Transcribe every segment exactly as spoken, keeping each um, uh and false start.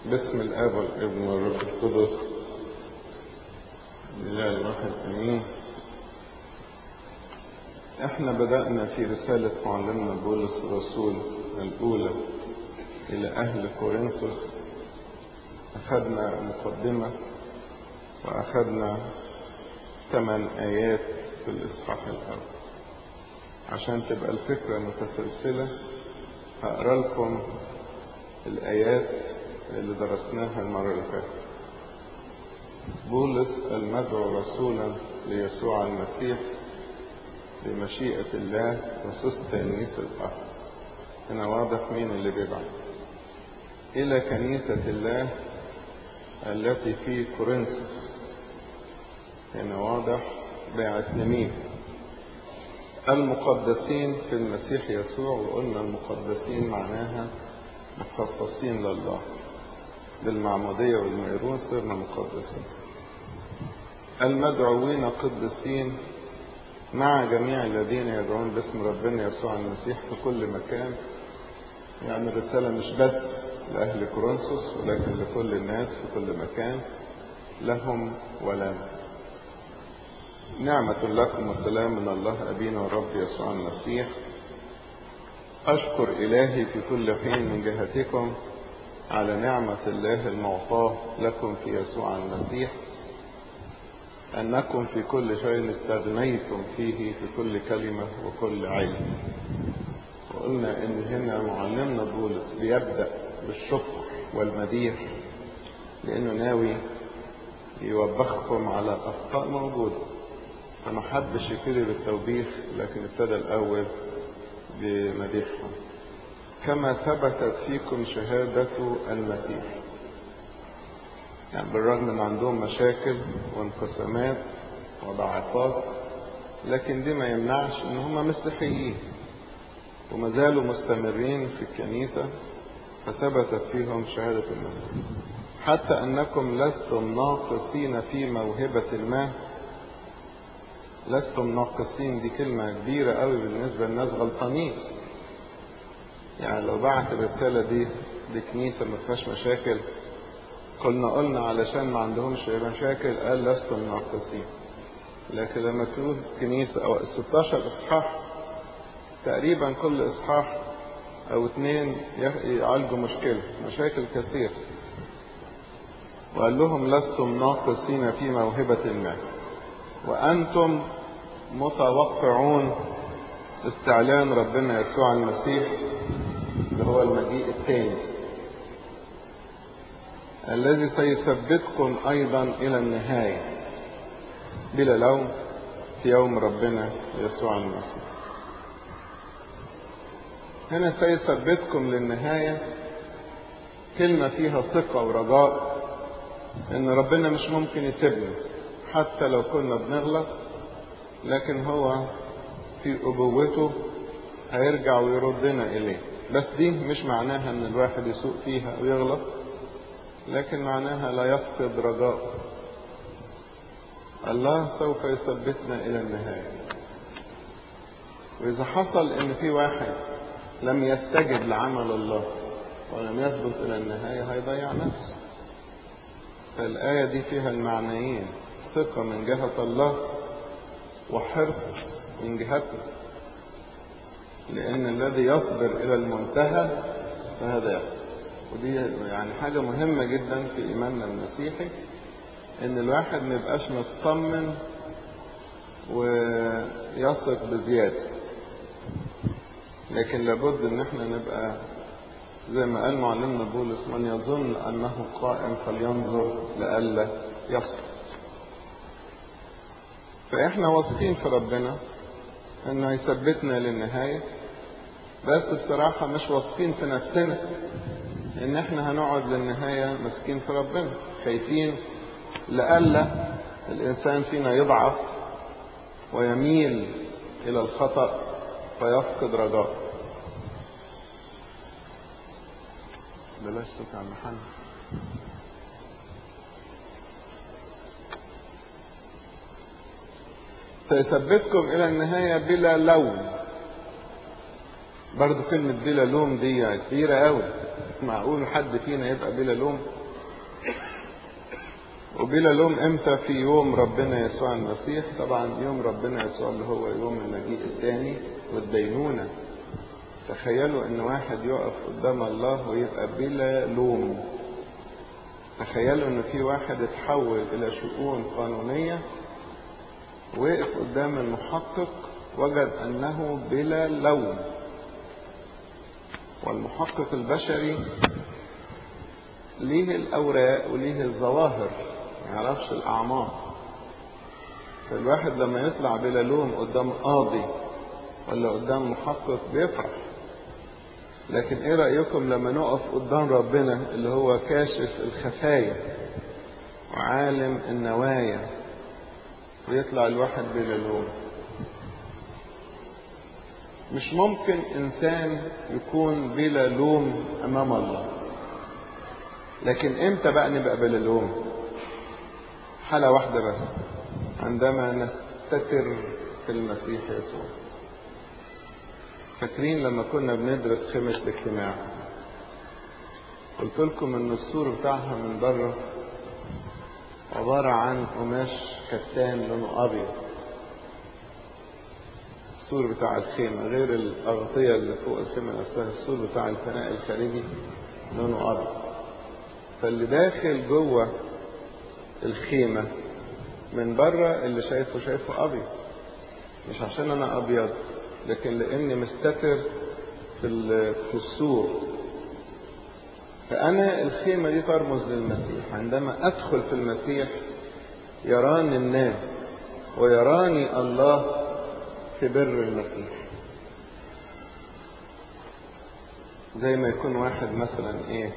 باسم الآب والابن والروح القدس لله الواحد امين. احنا بدأنا في رسالة معلمنا بولس الرسول الأولى إلى أهل كورنثوس. أخذنا مقدمة وأخذنا ثمان آيات في الإصحاح الأول. عشان تبقى الفكرة متسلسلة هقرأ لكم الآيات اللي درسناها المرة اللي فاتت. بولس المدعو رسولا ليسوع المسيح بمشيئة الله وسوستانيس الأرض. هنا واضح مين اللي بيبعت. إلى كنيسة الله التي في كورنثوس. هنا واضح بعت لمين؟ المقدسين في المسيح يسوع. وقلنا المقدسين معناها مخصصين لله بالمعمودية والميرون صرنا مقدسين. المدعوين قدسين مع جميع الذين يدعون باسم ربنا يسوع المسيح في كل مكان. يعني الرسالة مش بس لأهل كورنثوس ولكن لكل الناس في كل مكان، لهم ولنا. نعمة لكم وسلام من الله أبينا ورب يسوع المسيح. أشكر إلهي في كل حين من جهتكم على نعمة الله المعطاة لكم في يسوع المسيح، أنكم في كل شيء استغنيتم فيه في كل كلمة وكل علم. وقلنا إن هنا معلمنا بولس بيبدأ بالشكر والمديح لأنه ناوي يوبخكم على أخطاء موجودة، فما حدش يبتدي بالتوبيخ لكن ابتدى الأول بمديحهم. كما ثبتت فيكم شهادة المسيح. يعني بالرغم ان عندهم مشاكل وانقسامات وضعفات، لكن دي ما يمنعش ان هم مسيحيين وما زالوا مستمرين في الكنيسة، فثبتت فيهم شهادة المسيح. حتى انكم لستم ناقصين في موهبة ما. لستم ناقصين دي كلمة كبيرة قوي بالنسبة للناس غلطانين. يعني لو بعت الرسالة دي لكنيسة ما فيهاش مشاكل قلنا قلنا علشان ما عندهمش مشاكل قال لستم ناقصين. لكن لما تقول كنيسة او ستاشر اصحاح تقريبا كل اصحاح او اتنين يعالجوا مشكلة مشاكل كثير، وقال لهم لستم ناقصين في موهبة ما وانتم متوقعون استعلان ربنا يسوع المسيح اللي هو المجيء الثاني الذي سيثبتكم ايضا الى النهاية بلا لوم في يوم ربنا يسوع المسيح. هنا سيثبتكم للنهاية كلمة فيها ثقة ورجاء ان ربنا مش ممكن يسيبنا حتى لو كنا بنغلط، لكن هو في أبوته هيرجع ويردنا إليه. بس دي مش معناها ان الواحد يسوق فيها او يغلط، لكن معناها لا يفقد رجاء. الله سوف يثبتنا الى النهاية. واذا حصل ان في واحد لم يستجب لعمل الله ولم يثبت الى النهاية هيضيع نفسه. فالآية دي فيها المعنيين، ثقة من جهة الله وحرص من جهتنا، لأن الذي يصبر إلى المنتهى فهذا يحرص. ودي يعني حاجة مهمة جدا في إيماننا المسيحي، إن الواحد ما يبقاش مطمن ويثق بزيادة، لكن لابد إن احنا نبقى زي ما قال معلمنا بولس: من يظن أنه قائم فلينظر لئلا يسقط. فإحنا واثقين في ربنا إنه يثبتنا للنهاية، بس بصراحة مش واثقين في نفسنا إن إحنا هنقعد للنهاية مسكين في ربنا، خايفين لئلا الإنسان فينا يضعف ويميل إلى الخطأ فيفقد رجاء. بلاش صوت عن محل. سيثبتكم إلى النهاية بلا لوم. برضو كلمة بلا لوم دي كبيرة قوي. معقول حد فينا يبقى بلا لوم؟ وبلا لوم امتى؟ في يوم ربنا يسوع المسيح. طبعا يوم ربنا يسوع اللي هو يوم المجيء الثاني والدينونة. تخيلوا ان واحد يقف قدام الله ويبقى بلا لوم. تخيلوا ان في واحد اتحول الى شؤون قانونية وقف قدام المحقق وجد انه بلا لوم. والمحقق البشري ليه الاوراق وليه الظواهر، ما يعرفش الاعماق. فالواحد لما يطلع بلا لوم قدام قاضي ولا قدام محقق بيفرح. لكن ايه رأيكم لما نقف قدام ربنا اللي هو كاشف الخفايا وعالم النوايا ويطلع الواحد بلا لوم؟ مش ممكن انسان يكون بلا لوم امام الله. لكن امتى بقى نبقى بلا لوم؟ حالة واحدة بس، عندما نستتر في المسيح يسوع. فاكرين لما كنا بندرس خيمة الاجتماع قلت لكم ان السور بتاعها من بره عبارة عن قماش كتان لونه ابيض. السور بتاع الخيمة غير الأغطية اللي فوق الخيمة نفسها، السور بتاع الفناء الخارجي لونه أبيض. فاللي داخل جوه الخيمة من بره اللي شايفه شايفه أبيض، مش عشان أنا أبيض لكن لأني مستتر في في السور. فأنا الخيمة دي ترمز للمسيح. عندما أدخل في المسيح يراني الناس ويراني الله في بر المسيح. زي ما يكون واحد مثلا ايه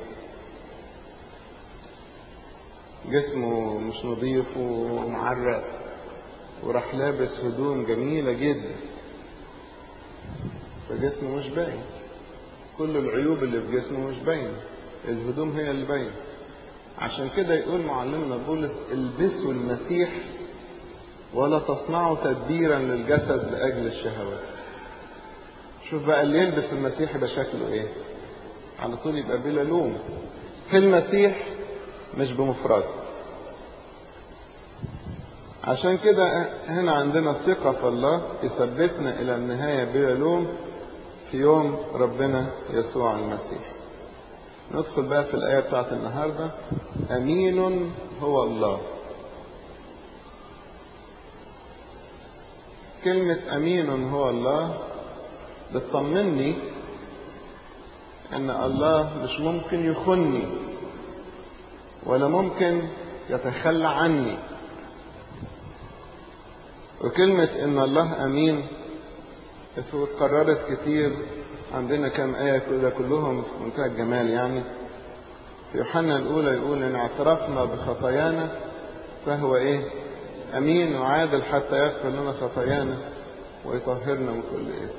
جسمه مش نظيف ومعرق وراح لابس هدوم جميلة جدا فجسمه مش باين، كل العيوب اللي في جسمه مش باينة، الهدوم هي اللي باينة. عشان كده يقول معلمنا بولس البسوا المسيح ولا تصنعوا تدبيرا للجسد لأجل الشهوات. شوف بقى اللي يلبس المسيح يبقى شكله ايه؟ على طول يبقى بلا لوم في المسيح مش بمفرده. عشان كده هنا عندنا ثقة في الله يثبتنا إلى النهاية بلا لوم في يوم ربنا يسوع المسيح. ندخل بقى في الآية بتاعت النهاردة. أمين هو الله. كلمة أمين هو الله بتطمني أن الله مش ممكن يخني ولا ممكن يتخلى عني. وكلمة أن الله أمين اتكررت كتير عندنا كم آية كده كلهم في منتهى الجمال. يعني في يوحنا الأولى يقول إن اعترفنا بخطايانا فهو إيه؟ أمين وعادل حتى يغفر لنا خطايانا ويطهرنا من كل إثم.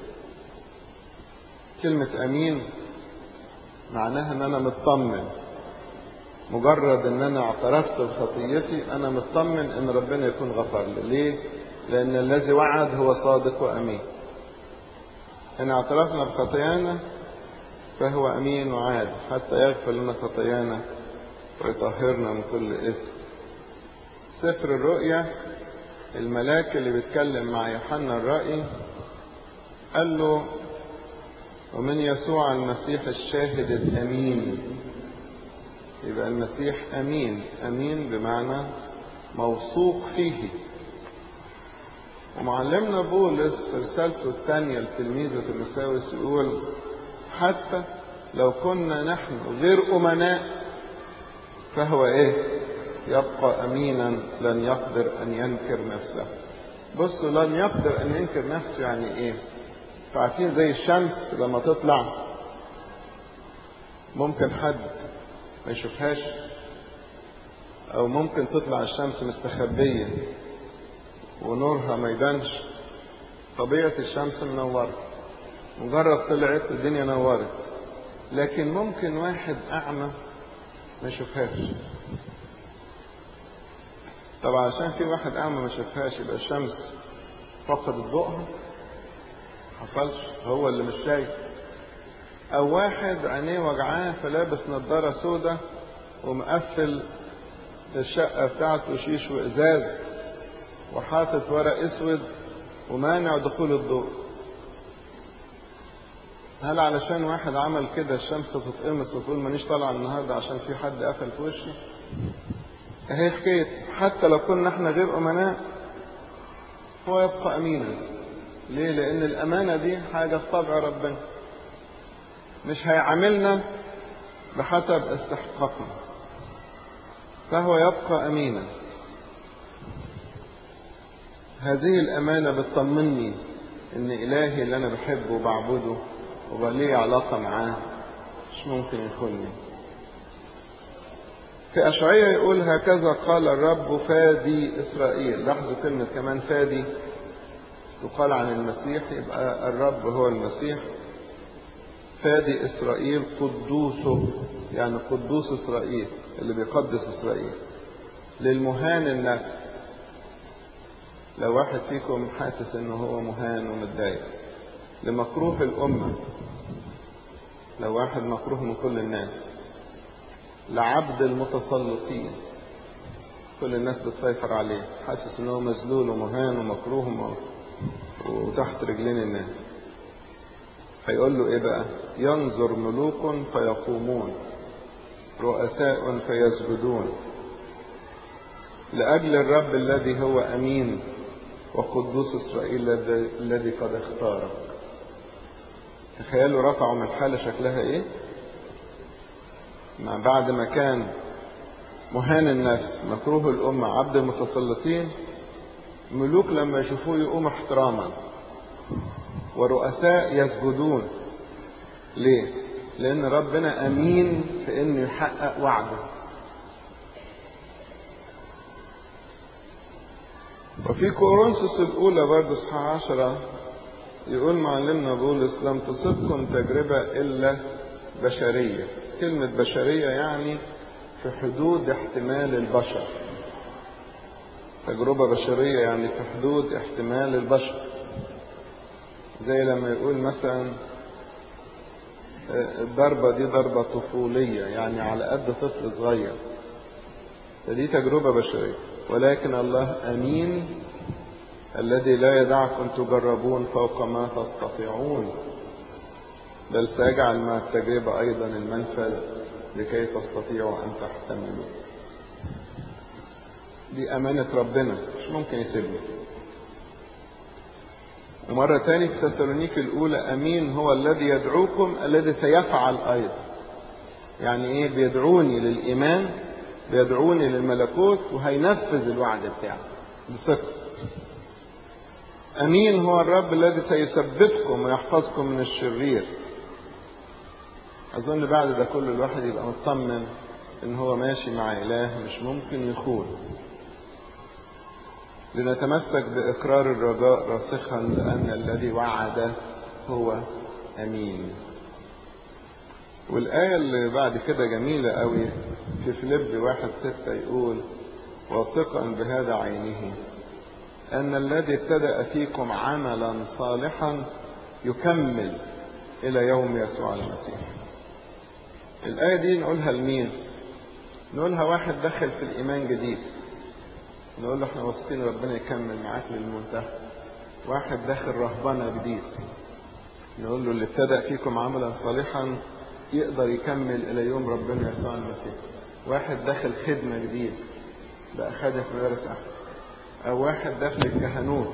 كلمة أمين معناها إن أنا مطمن. مجرد إن أنا اعترفت بخطيتي أنا مطمن إن ربنا يكون غفر لي. ليه؟ لأن الذي وعد هو صادق وأمين. إن اعترفنا بخطايانا فهو أمين وعادل حتى يغفر لنا خطايانا ويطهرنا من كل إثم. سفر الرؤيا الملاك اللي بيتكلم مع يوحنا الرائي قال له ومن يسوع المسيح الشاهد الأمين. يبقى المسيح أمين. أمين بمعنى موثوق فيه. ومعلمنا بولس في رسالته الثانية لتلميذه تيموثاوس يقول حتى لو كنا نحن غير أمناء فهو إيه؟ يبقى أمينا لن يقدر أن ينكر نفسه. بصوا لن يقدر أن ينكر نفسه يعني إيه؟ فعارفين زي الشمس لما تطلع ممكن حد ما يشوفهاش، أو ممكن تطلع الشمس مستخبية ونورها ما يبانش. طبيعة الشمس منورة، مجرد طلعت الدنيا نورت. لكن ممكن واحد أعمى ما يشوفهاش. طبعا عشان في واحد أعمى ما يشوفهاش يبقى الشمس فقدت ضوءها؟ حصلش، هو اللي مش شايف. او واحد عينيه وجعاه فلابس نظارة سودة ومقفل الشقة بتاعته شيش وازاز وحاطط ورق اسود ومانع دخول الضوء. هل علشان واحد عمل كده الشمس تتقمص وتقول مانيش طالع النهارده عشان في حد قفل في وشي؟ اهي حكاية حتى لو كنا احنا غير امناء هو يبقى امينا. ليه؟ لان الامانة دي حاجة في طبع ربنا، مش هيعاملنا بحسب استحقاقنا، فهو يبقى امينا. هذه الامانة بتطمني ان الهي اللي انا بحبه وبعبده وبقى لي علاقة معاه مش ممكن يخونني. في أشعياء يقول هكذا قال الرب فادي إسرائيل. لاحظوا كلمة كمان فادي تقال عن المسيح، يبقى الرب هو المسيح. فادي إسرائيل قدوسه، يعني قدوس إسرائيل اللي بيقدس إسرائيل. للمهان النفس، لو واحد فيكم حاسس انه هو مهان ومتضايق. لمكروه الأمة، لو واحد مكروه من كل الناس. لعبد المتسلطين، كل الناس بتسيطر عليه، حاسس انه مذلول ومهان ومكروه وتحت رجلين الناس. هيقول له ايه بقى؟ ينظر ملوك فيقومون، رؤساء فيسجدون لأجل الرب الذي هو أمين وقدوس إسرائيل الذي قد اختارك. تخيلوا رفعوا من حالة شكلها ايه؟ ما بعد ما كان مهان النفس، مكروه الأمة، عبد المتسلطين، ملوك لما يشوفوه يقوم احتراما، ورؤساء يسجدون. ليه؟ لأن ربنا أمين في إنه يحقق وعده. وفي كورنثوس الأولى برضه اصحاح عشرة يقول معلمنا بولس لم تصبكم تجربة إلا بشرية. كلمة بشرية يعني في حدود احتمال البشر. تجربة بشرية يعني في حدود احتمال البشر. زي لما يقول مثلا الضربة دي ضربة طفولية، يعني على قد طفل صغير، فدي تجربة بشرية. ولكن الله أمين الذي لا يدعكم تجربون فوق ما تستطيعون، بل سيجعل مع التجربة أيضا المنفذ لكي تستطيعوا أن تحتملوا. دي أمانة ربنا، مش ممكن يسيبنا. ومرة تاني في تسالونيك الأولى أمين هو الذي يدعوكم الذي سيفعل أيضا. يعني إيه؟ بيدعوني للإيمان، بيدعوني للملكوت، وهينفذ الوعد بتاعه بثقة. أمين هو الرب الذي سيثبتكم ويحفظكم من الشرير. أظن بعد ده كله الواحد يبقى مطمن إن هو ماشي مع إله مش ممكن يخون. لنتمسك بإقرار الرجاء راسخا لأن الذي وعد هو أمين. والآية اللي بعد كده جميلة قوي في فيليب واحد ستة يقول واثقا بهذا عينه أن الذي ابتدأ فيكم عملا صالحا يكمل إلى يوم يسوع المسيح. الآية دي نقولها لمين؟ نقولها واحد دخل في الإيمان جديد، نقول له احنا واثقين ربنا يكمل معاك للمنتهى. واحد داخل رهبنة جديد، نقول له اللي ابتدأ فيكم عملا صالحا يقدر يكمل إلى يوم ربنا يسوع المسيح. واحد داخل خدمة جديد بقى خادم في مدارس أحد، أو واحد داخل الكهنوت،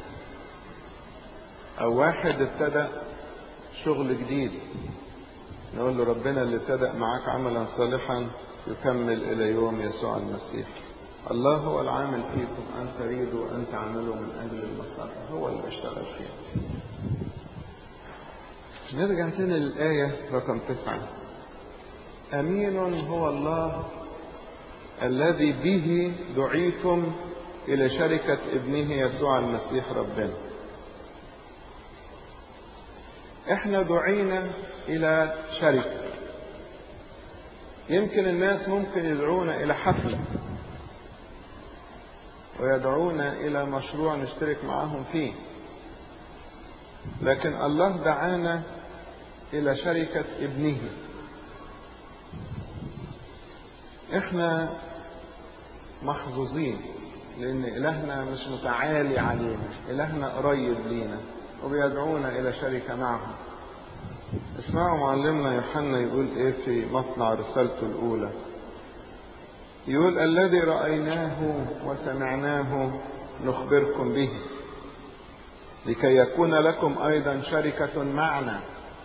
أو واحد ابتدأ شغل جديد، نقول له ربنا اللي ابتدأ معاك عملا صالحا يكمل إلى يوم يسوع المسيح. الله هو العامل فيكم أن تريدوا أن تعملوا من أجل المصالح، هو اللي بيشتغل فيها. نرجع تاني للآية رقم تسعة. أمين هو الله الذي به دعيتم إلى شركة ابنه يسوع المسيح ربنا. احنا دعينا إلى شركة. يمكن الناس ممكن يدعونا إلى حفلة، ويدعونا إلى مشروع نشترك معهم فيه، لكن الله دعانا إلى شركة ابنه. احنا محظوظين لأن إلهنا مش متعالي علينا، إلهنا قريب لينا وبيدعونا إلى شركة معه. اسمعوا معلمنا يوحنا يقول إيه في مطلع رسالته الأولى. يقول: الذي رأيناه وسمعناه نخبركم به لكي يكون لكم أيضا شركة معنا،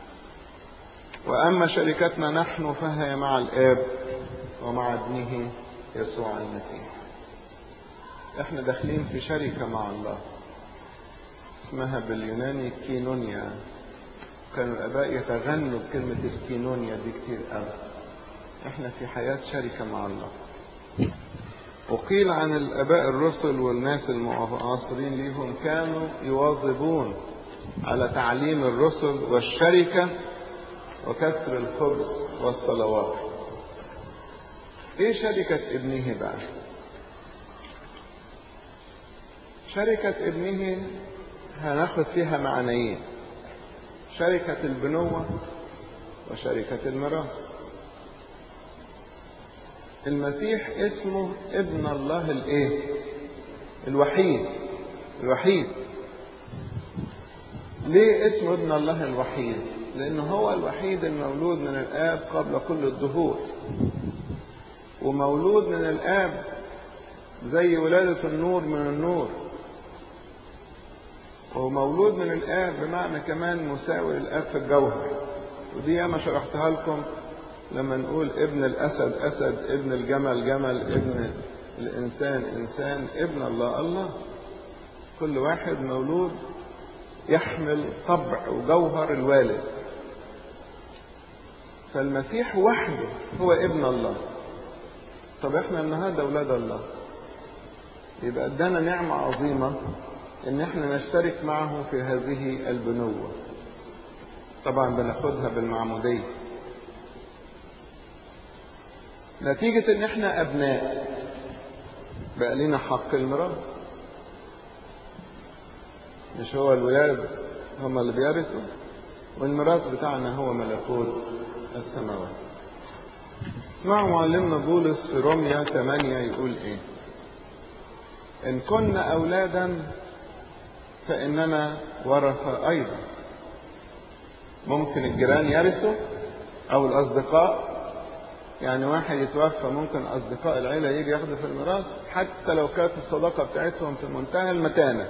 وأما شركتنا نحن فهي مع الآب ومع ابنه يسوع المسيح. احنا داخلين في شركة مع الله اسمها باليوناني كينونيا. كانوا الآباء يتغنوا بكلمة الكينونيا دي كتير قوي. احنا في حياة شركة مع الله. وقيل عن الآباء الرسل والناس المعاصرين ليهم كانوا يواظبون على تعليم الرسل والشركة وكسر الخبز والصلوات. ايه شركة ابنه بقى؟ شركة ابنه هناخد فيها معنيين: شركة البنوة وشركة الميراث. المسيح اسمه ابن الله الايه؟ الوحيد. الوحيد. ليه اسمه ابن الله الوحيد؟ لأنه هو الوحيد المولود من الآب قبل كل الدهور، ومولود من الآب زي ولادة النور من النور، ومولود من الآب بمعنى كمان مساوي للآب في الجوهر. ودي أنا شرحتها لكم لما نقول ابن الأسد أسد، ابن الجمل جمل، ابن الإنسان إنسان، ابن الله الله. كل واحد مولود يحمل طبع وجوهر الوالد. فالمسيح وحده هو ابن الله. طب احنا النهارده اولاد الله، يبقى ادانا نعمة عظيمة ان احنا نشترك معه في هذه البنوة. طبعا بناخدها بالمعمودية نتيجة ان احنا ابناء، بقى لنا حق الميراث. مش هو الولاد هم اللي بيرثوا، والميراث بتاعنا هو ملكوت السماوات. اسمعوا معلمنا بولس في روميا ثمانية يقول ايه: ان كنا اولادا فاننا ورثة ايضا. ممكن الجيران يرثوا او الاصدقاء، يعني واحد يتوفى ممكن اصدقاء العيلة يجي ياخدوا في الميراث حتى لو كانت الصداقة بتاعتهم في منتهى المتانة،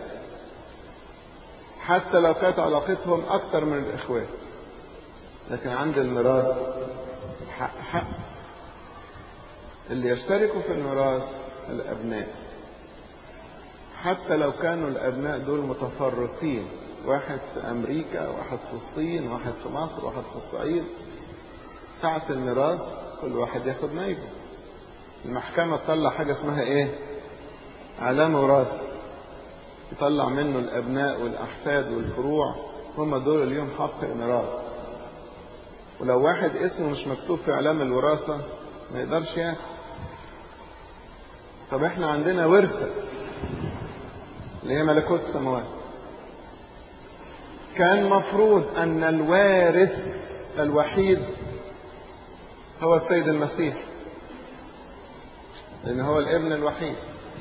حتى لو كانت علاقتهم اكتر من الاخوات. لكن عند الميراث حق حق. اللي يشتركوا في الميراث الابناء، حتى لو كانوا الابناء دول متفرقين، واحد في امريكا، واحد في الصين، واحد في مصر، واحد في الصعيد. ساعة الميراث كل واحد ياخد نايبه. المحكمة تطلع حاجة اسمها ايه؟ علامة وراثة، يطلع منه الابناء والاحفاد والفروع، هم دول اليوم حق الميراث. ولو واحد اسمه مش مكتوب في علامة الوراثة ما يقدرش ياخد. طب احنا عندنا ورثة اللي هي ملكوت السماوات. كان مفروض ان الوارث الوحيد هو السيد المسيح، لان هو الابن الوحيد.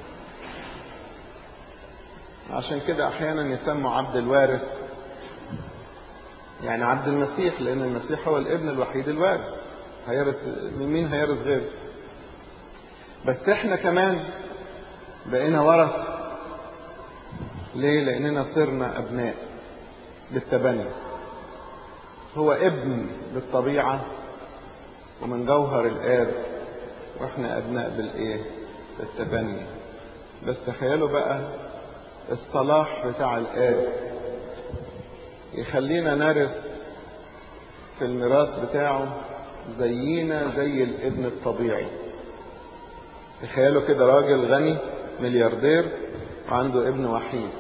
عشان كده احيانا يسموا عبد الوارث، يعني عبد المسيح، لان المسيح هو الابن الوحيد الوارث. هيرث مين؟ هيرث غيره. بس احنا كمان بقينا ورثة. ليه؟ لاننا صرنا ابناء بالتبني. هو ابن بالطبيعة ومن جوهر الاب، واحنا ابناء بالايه؟ بالتبني. بس تخيلوا بقى الصلاح بتاع الاب يخلينا نرث في الميراث بتاعه زينا زي الابن الطبيعي. تخيلوا كده راجل غني ملياردير وعنده ابن وحيد،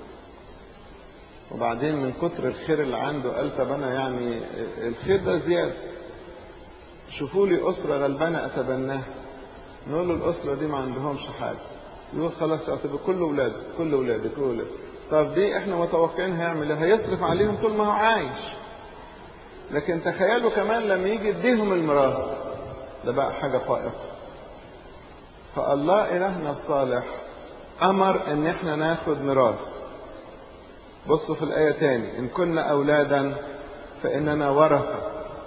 وبعدين من كتر الخير اللي عنده قال طب انا يعني الخير ده زيادة، شوفوا لي أسرة غلبانة أتبناها. نقول له الأسرة دي ما عندهمش حاجة، يقول خلاص اعتبر كل أولاد كل أولاد كل أولاد. طب دي احنا متوقعين هيعمل ايه؟ هيصرف عليهم طول ما هو عايش. لكن تخيلوا كمان لما يجي يديهم الميراث، ده بقى حاجة فائقة. فالله إلهنا الصالح أمر إن إحنا ناخد ميراث. بصوا في الآية تاني: إن كنا أولادا فإننا ورثة،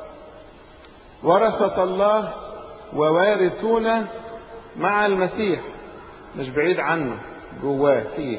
ورثة الله ووارثون مع المسيح، مش بعيد عنه، جواه فيه.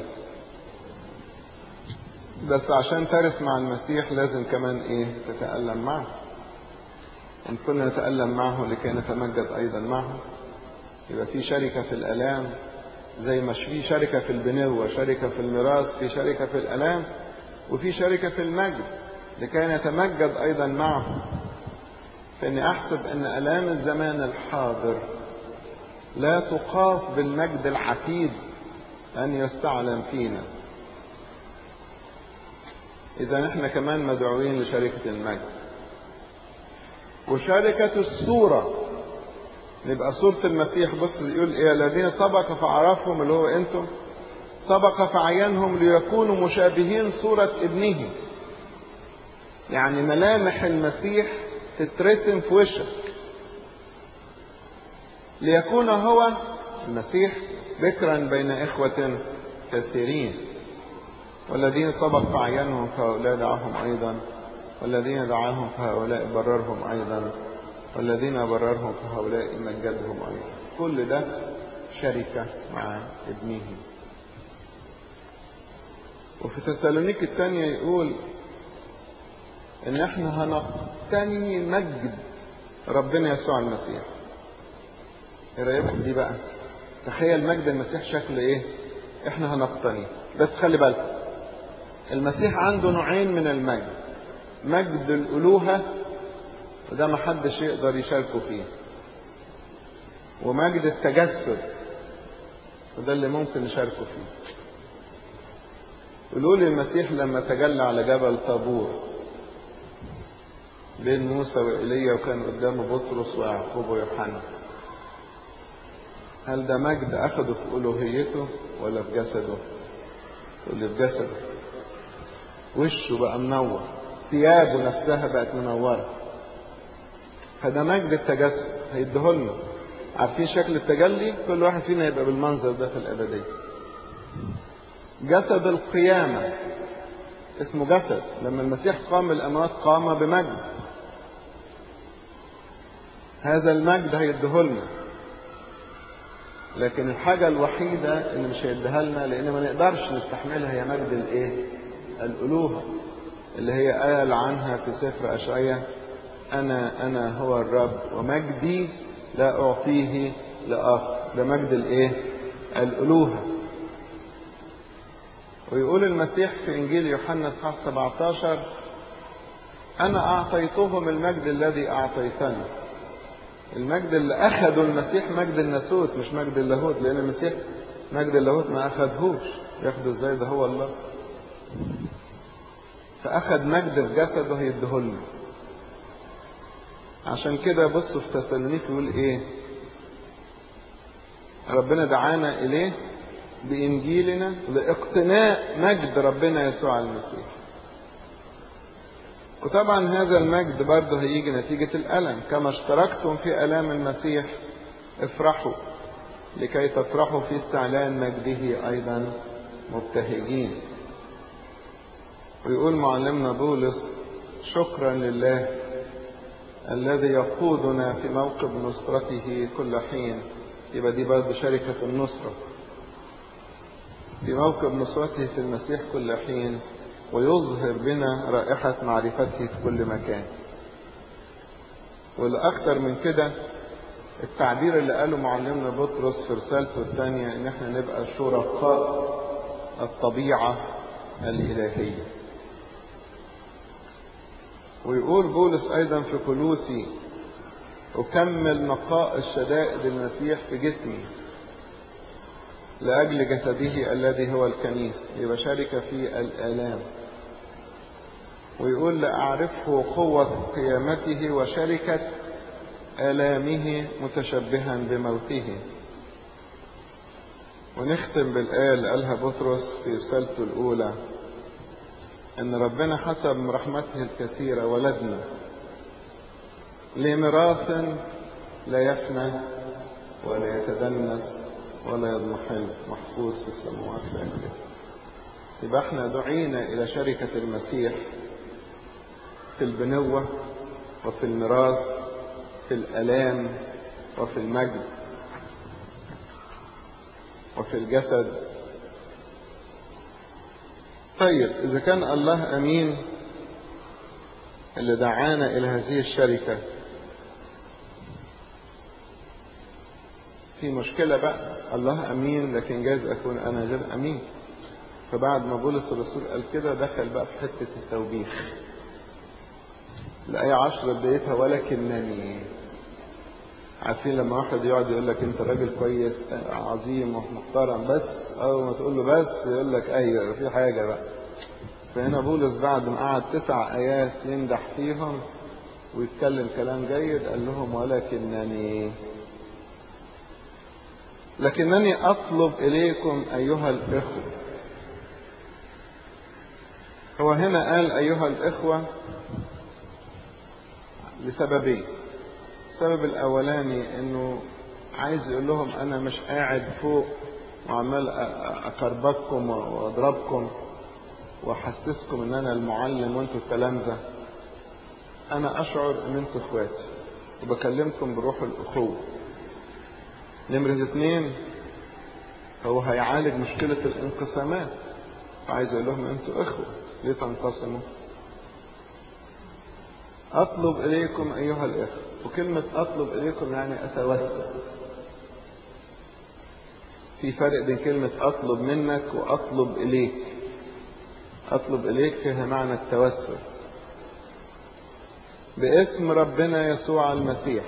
بس عشان ترث مع المسيح لازم كمان ايه؟ تتألم معه. إن كنا نتألم معه لكي نتمجد أيضا معه، يبقى في شركة في الآلام، زي ما في شركة في البنوة، شركة في الميراث، في شركة في الآلام، وفي شركة في المجد لكي نتمجد أيضا معه. فإني أحسب أن آلام الزمان الحاضر لا تقاس بالمجد العتيد أن يستعلم فينا. إذا نحن كمان مدعوين لشركة المجد وشركة الصورة. نبقى صورة المسيح. بص يقول إيه: الذين سبق فعرفهم، اللي هو أنتم، سبق فعينهم ليكونوا مشابهين صورة ابنه. يعني ملامح المسيح تترسم في وشك، ليكون هو المسيح بكرا بين إخوة كثيرين. والذين سبق فعينهم فهؤلاء دعاهم أيضا، والذين دعاهم فهؤلاء بررهم أيضا، والذين بررهم فهؤلاء مجدهم أيضا. كل ده شركة مع ابنه. وفي تسالونيك الثانية يقول إن احنا هنقتني مجد ربنا يسوع المسيح. ايه رأيك دي بقى؟ تخيل مجد المسيح شكل ايه؟ احنا هنقتني. بس خلي بالك، المسيح عنده نوعين من المجد: مجد الألوهة، وده ما حدش يقدر يشاركه فيه، ومجد التجسد، وده اللي ممكن نشاركه فيه. قولوا لي المسيح لما تجلى على جبل طابور بين موسى وإيليا وكان قدامه بطرس ويعقوب ويوحنا، هل ده مجد أخده في ألوهيته ولا في جسده؟ اللي في جسده. وشه بقى منور، ثيابه نفسها بقت منورة، فده مجد التجسد هيديهولنا. عارفين شكل التجلي؟ كل واحد فينا يبقى بالمنظر ده في الأبدية. جسد القيامة اسمه جسد، لما المسيح قام من الأموات قام بمجد. هذا المجد هيديهولنا، لكن الحاجة الوحيدة اللي مش هيديها لنا لأن ما نقدرش نستحملها هي مجد الإيه؟ الألوهة، اللي هي قال عنها في سفر أشعياء: أنا أنا هو الرب ومجدي لا أعطيه لآخر. ده مجد الإيه؟ الألوهة. ويقول المسيح في إنجيل يوحنا اصحاح سبعة عشر: أنا أعطيتهم المجد الذي أعطيتني. المجد اللي أخذه المسيح مجد الناسوت مش مجد اللاهوت، لأن المسيح مجد اللاهوت ما أخذهوش، ياخده إزاي؟ ده هو الله. فأخذ مجد في جسده هيديهولنا. عشان كده بصوا في تسالونيك يقول إيه؟ ربنا دعانا إليه بإنجيلنا لاقتناء مجد ربنا يسوع المسيح. وطبعا هذا المجد برضه هيجي نتيجة الألم. كما اشتركتم في ألام المسيح افرحوا لكي تفرحوا في استعلان مجده أيضا مبتهجين. ويقول معلمنا بولس: شكرا لله الذي يقودنا في موكب نصرته كل حين. يبقى دي برضه شركة النصرة، في موكب نصرته في المسيح كل حين، ويظهر بنا رائحة معرفته في كل مكان. والأكثر من كده التعبير اللي قاله معلمنا بطرس في رسالته الثانية: إن احنا نبقى شركاء الطبيعة الإلهية. ويقول بولس أيضا في كولوسي: أكمل نقاء الشدائد المسيح في جسمي لأجل جسده الذي هو الكنيسة. يبقى شاركة في الآلام. ويقول: لأعرفه قوة قيامته وشركة آلامه متشبها بموته. ونختم بالآية اللي قالها بطرس في رسالته الأولى: إن ربنا حسب رحمته الكثيرة ولدنا لميراث لا يفنى ولا يتدنس ولا يضمحل محفوظ في السماوات لأجله. يبقى احنا دعينا إلى شركة المسيح في البنوة وفي الميراث، في الآلام وفي المجد وفي الجسد. طيب إذا كان الله أمين اللي دعانا إلى هذه الشركة، في مشكلة بقى. الله أمين لكن جايز أكون أنا غير أمين. فبعد ما بولس الرسول قال كده دخل بقى في حتة التوبيخ. الآية عشرة بدايتها ولكنني. عارفين لما واحد يقعد يقول لك أنت راجل كويس عظيم ومحترم، بس أول ما تقول له بس يقول لك أيوه في حاجة بقى. فهنا بولس بعد ما قعد تسع آيات يمدح فيهم ويتكلم كلام جيد قال لهم ولكنني لكنني أطلب إليكم أيها الإخوة. هو هنا قال أيها الإخوة لسببين. السبب الأولاني إنه عايز يقول لهم أنا مش قاعد فوق وعمال أكربكم وأضربكم وأحسسكم إن أنا المعلم وأنتوا التلامذة. أنا أشعر إن أنتوا إخواتي وبكلمكم بروح الأخوة. نمرة اثنين هو هيعالج مشكلة الانقسامات، فعايز يقول لهم أنتوا إخوة ليه تنقسموا؟ أطلب إليكم أيها الإخوة. وكلمة أطلب إليكم يعني أتوسل. في فرق بين كلمة أطلب منك وأطلب إليك. أطلب إليك فيها معنى التوسل. باسم ربنا يسوع المسيح.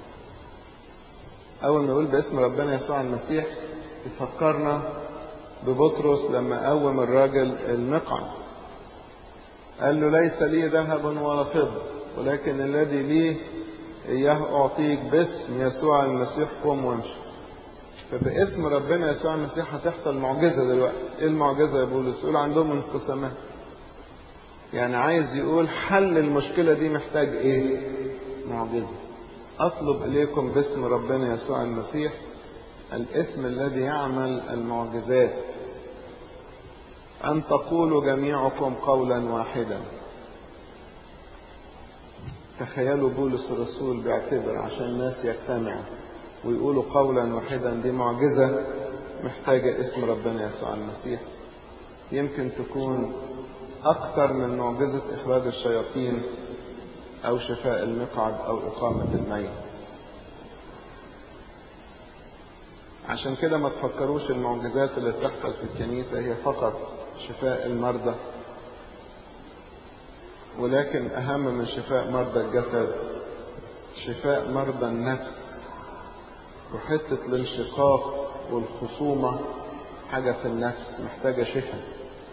أول ما يقول باسم ربنا يسوع المسيح يفكرنا ببطرس لما قوم الراجل المقعد قال له ليس لي ذهب ولا فضة ولكن الذي لي إياه أعطيك باسم يسوع المسيح قم وامشي. فباسم ربنا يسوع المسيح هتحصل معجزة دلوقتي. إيه المعجزة يا بولس؟ يقول عندهم انقسامات. يعني عايز يقول حل المشكلة دي محتاج إيه؟ معجزة. أطلب إليكم باسم ربنا يسوع المسيح، الاسم الذي يعمل المعجزات، أن تقولوا جميعكم قولا واحدا. تخيلوا بولس الرسول بيعتبر عشان الناس يجتمعوا ويقولوا قولا واحدا، دي معجزة محتاجة اسم ربنا يسوع المسيح. يمكن تكون أكثر من معجزة إخراج الشياطين أو شفاء المقعد أو إقامة الميت. عشان كده ما تفكروش المعجزات اللي بتحصل في الكنيسة هي فقط شفاء المرضى، ولكن أهم من شفاء مرضى الجسد شفاء مرضى النفس. وحتة الانشقاق والخصومة حاجة في النفس محتاجة شفاء.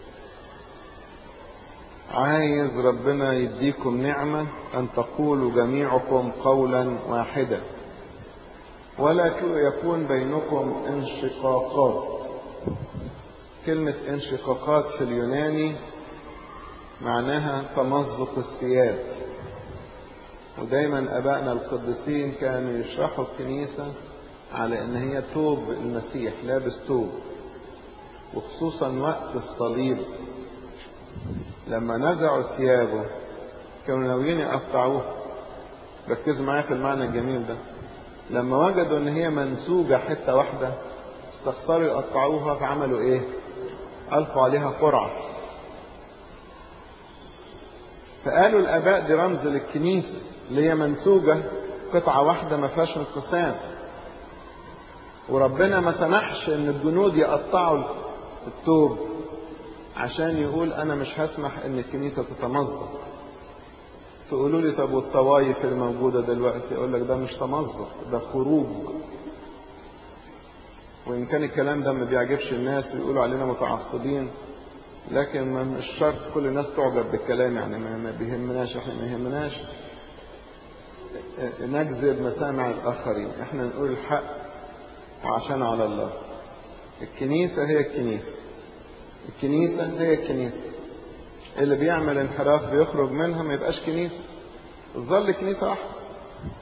عايز ربنا يديكم نعمة أن تقولوا جميعكم قولا واحدا ولا يكون بينكم انشقاقات. كلمة انشقاقات في اليوناني معناها تمزق الثياب. ودايما أبائنا القديسين كانوا يشرحوا الكنيسة على أن هي توب المسيح، لابس توب. وخصوصا وقت الصليب لما نزعوا ثيابه كانوا ناويين يقطعوه. ركزوا معايا في المعنى الجميل ده. لما وجدوا ان هي منسوجة حتة واحدة استخسروا يقطعوها، فعملوا ايه؟ ألقوا عليها قرعة. فقالوا الآباء دي رمز للكنيسة اللي هي منسوجة قطعة واحدة ما فيهاش انقسام. وربنا ما سمحش ان الجنود يقطعوا الثوب عشان يقول انا مش هسمح ان الكنيسة تتمزق. تقولوا لي طب والطوايف الموجودة دلوقتي؟ اقول لك ده مش تمزق، ده خروج. وان كان الكلام ده ما بيعجبش الناس ويقولوا علينا متعصبين، لكن مش شرط كل الناس تعجب بالكلام. يعني ما بيهمناش، احنا ما يهمناش نجذب مسامع الاخرين، احنا نقول الحق وعشان على الله. الكنيسة هي الكنيسة، الكنيسة هي الكنيسة. اللي بيعمل انحراف بيخرج منها ما يبقاش كنيسة، تظل كنيسة واحدة.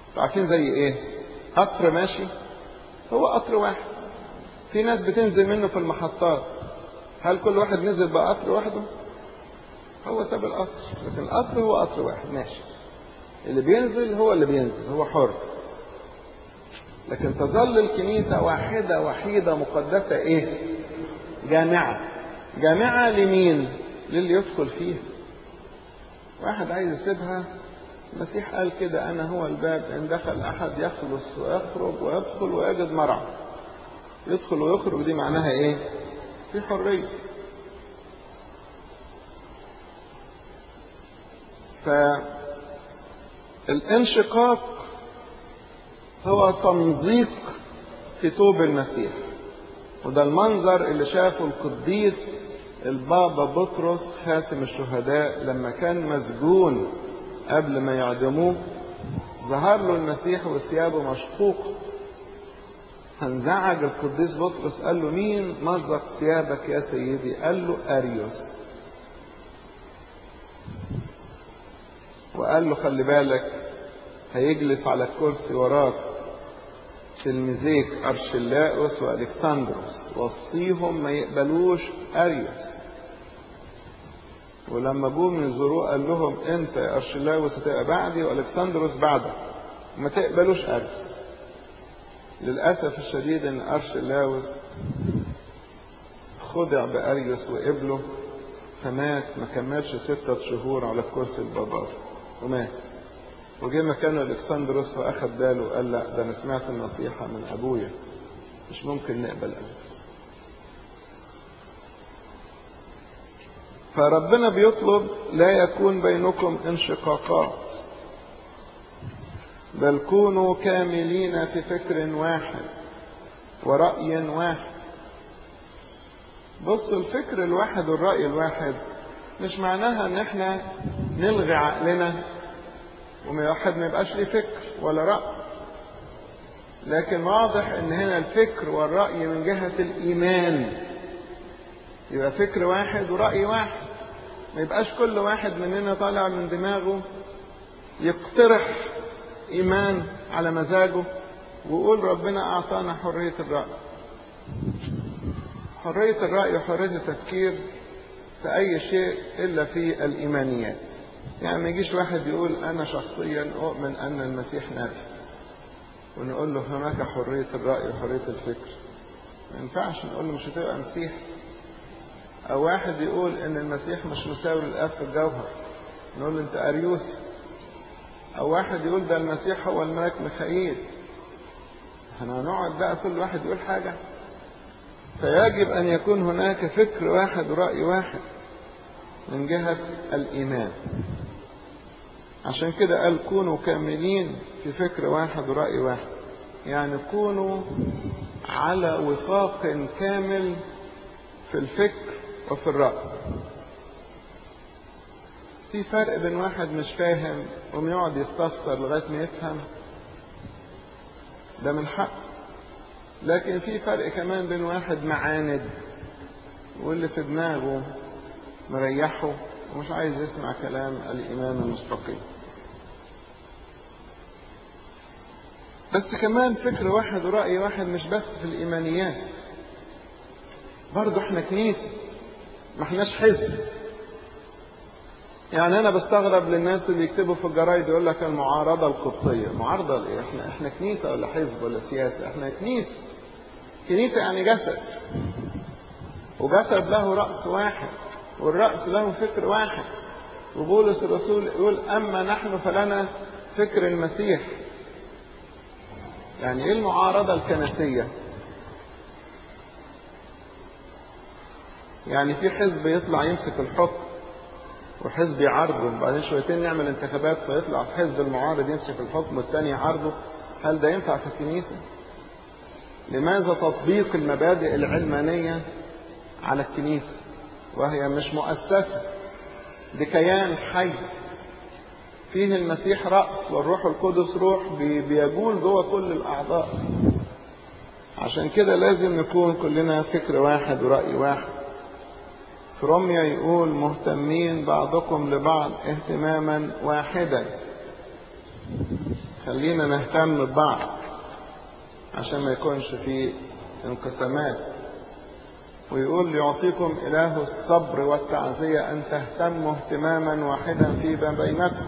عارفين زي ايه؟ قطر ماشي، هو قطر واحد، في ناس بتنزل منه في المحطات، هل كل واحد نزل بقى قطر وحده؟ هو ساب القطر، لكن القطر هو قطر واحد ماشي، اللي بينزل هو اللي بينزل، هو حر. لكن تظل الكنيسة واحدة وحيدة مقدسة ايه؟ جامعة. جامعة لمين؟ للي يدخل فيها. واحد عايز يسيبها، المسيح قال كده: أنا هو الباب، إن دخل أحد يخلص ويخرج ويدخل ويجد مرعى. يدخل ويخرج دي معناها إيه؟ في حرية. فالانشقاق هو تمزيق في توب المسيح، وده المنظر اللي شافه القديس البابا بطرس خاتم الشهداء لما كان مسجون قبل ما يعدموه. ظهر له المسيح وثيابه مشقوقة، فانزعج القديس بطرس، قال له: مين مزق ثيابك يا سيدي؟ قال له: أريوس. وقال له: خلي بالك، هيجلس على الكرسي وراك تلميذيك أرشلاؤس وألكسندروس، وصيهم ما يقبلوش أريوس. ولما جم يزوروه قال لهم: انت يا أرشلاؤس هتبقى بعدي وألكسندروس بعدك، وما تقبلوش أريوس. للأسف الشديد ان أرشلاؤس خدع بأريوس وقبله، فمات، ما كملش ستة شهور على الكرسي البابار ومات. وجه مكانه الكسندروس واخد باله وقال: لا، ده انا سمعت النصيحة من ابويا، مش ممكن نقبل أريوس. فربنا بيطلب: لا يكون بينكم انشقاقات، بل كونوا كاملين في فكر واحد ورأي واحد. بصوا، الفكر الواحد والرأي الواحد مش معناها ان احنا نلغي عقلنا وواحد ما يبقاش ليه فكر ولا رأي، لكن واضح ان هنا الفكر والرأي من جهة الإيمان يبقى فكر واحد ورأي واحد. ما يبقاش كل واحد مننا طالع من دماغه يقترح إيمان على مزاجه ويقول ربنا أعطانا حرية الرأي. حرية الرأي وحرية التفكير في أي شيء إلا في الإيمانيات. يعني ما يجيش واحد يقول أنا شخصيا أؤمن أن المسيح نبي، ونقول له هناك حرية الرأي وحرية الفكر. ما ينفعش نقول له مش هتبقى مسيح. أو واحد يقول إن المسيح مش مساوي للآب في الجوهر، نقول له أنت أريوسي. أو واحد يقول ده المسيح هو الملك ميخائيل. احنا هنقعد بقى كل واحد يقول حاجة؟ فيجب أن يكون هناك فكر واحد ورأي واحد من جهة الإيمان. عشان كده قال: كونوا كاملين في فكر واحد ورأي واحد، يعني كونوا على وفاق كامل في الفكر وفي الرأي. في فرق بين واحد مش فاهم ويقعد يستفسر لغاية ما يفهم، ده من حق. لكن في فرق كمان بين واحد معاند واللي في دماغه مريحه ومش عايز يسمع كلام الإيمان المستقيم. بس كمان فكر واحد ورأي واحد مش بس في الإيمانيات، برضو احنا كنيسة، ما احناش حزب. يعني انا بستغرب للناس اللي يكتبوا في الجرايد يقول لك المعارضة القبطية. معارضة لإيه؟ احنا احنا كنيسة ولا حزب ولا سياسة؟ احنا كنيسة. كنيسة يعني جسد، وجسد له رأس واحد، والرأس له فكر واحد. وبولس الرسول يقول: أما نحن فلنا فكر المسيح. يعني ايه المعارضة الكنسية؟ يعني في حزب يطلع يمسك الحكم وحزب يعارضه، وبعدين شويتين نعمل انتخابات فيطلع الحزب المعارض يمسك الحكم والتاني يعارضه. هل ده ينفع في الكنيسة؟ لماذا تطبيق المبادئ العلمانية على الكنيسة وهي مش مؤسسة؟ دي كيان حي فيه المسيح رأس والروح القدس روح بيجول جوه كل الأعضاء. عشان كده لازم نكون كلنا فكر واحد ورأي واحد. في روميا يقول: مهتمين بعضكم لبعض اهتماما واحدا. خلينا نهتم ببعض عشان ما يكونش في انقسامات. ويقول يعطيكم إله الصبر والتعزية أن تهتموا اهتماما واحدا فيما بينكم.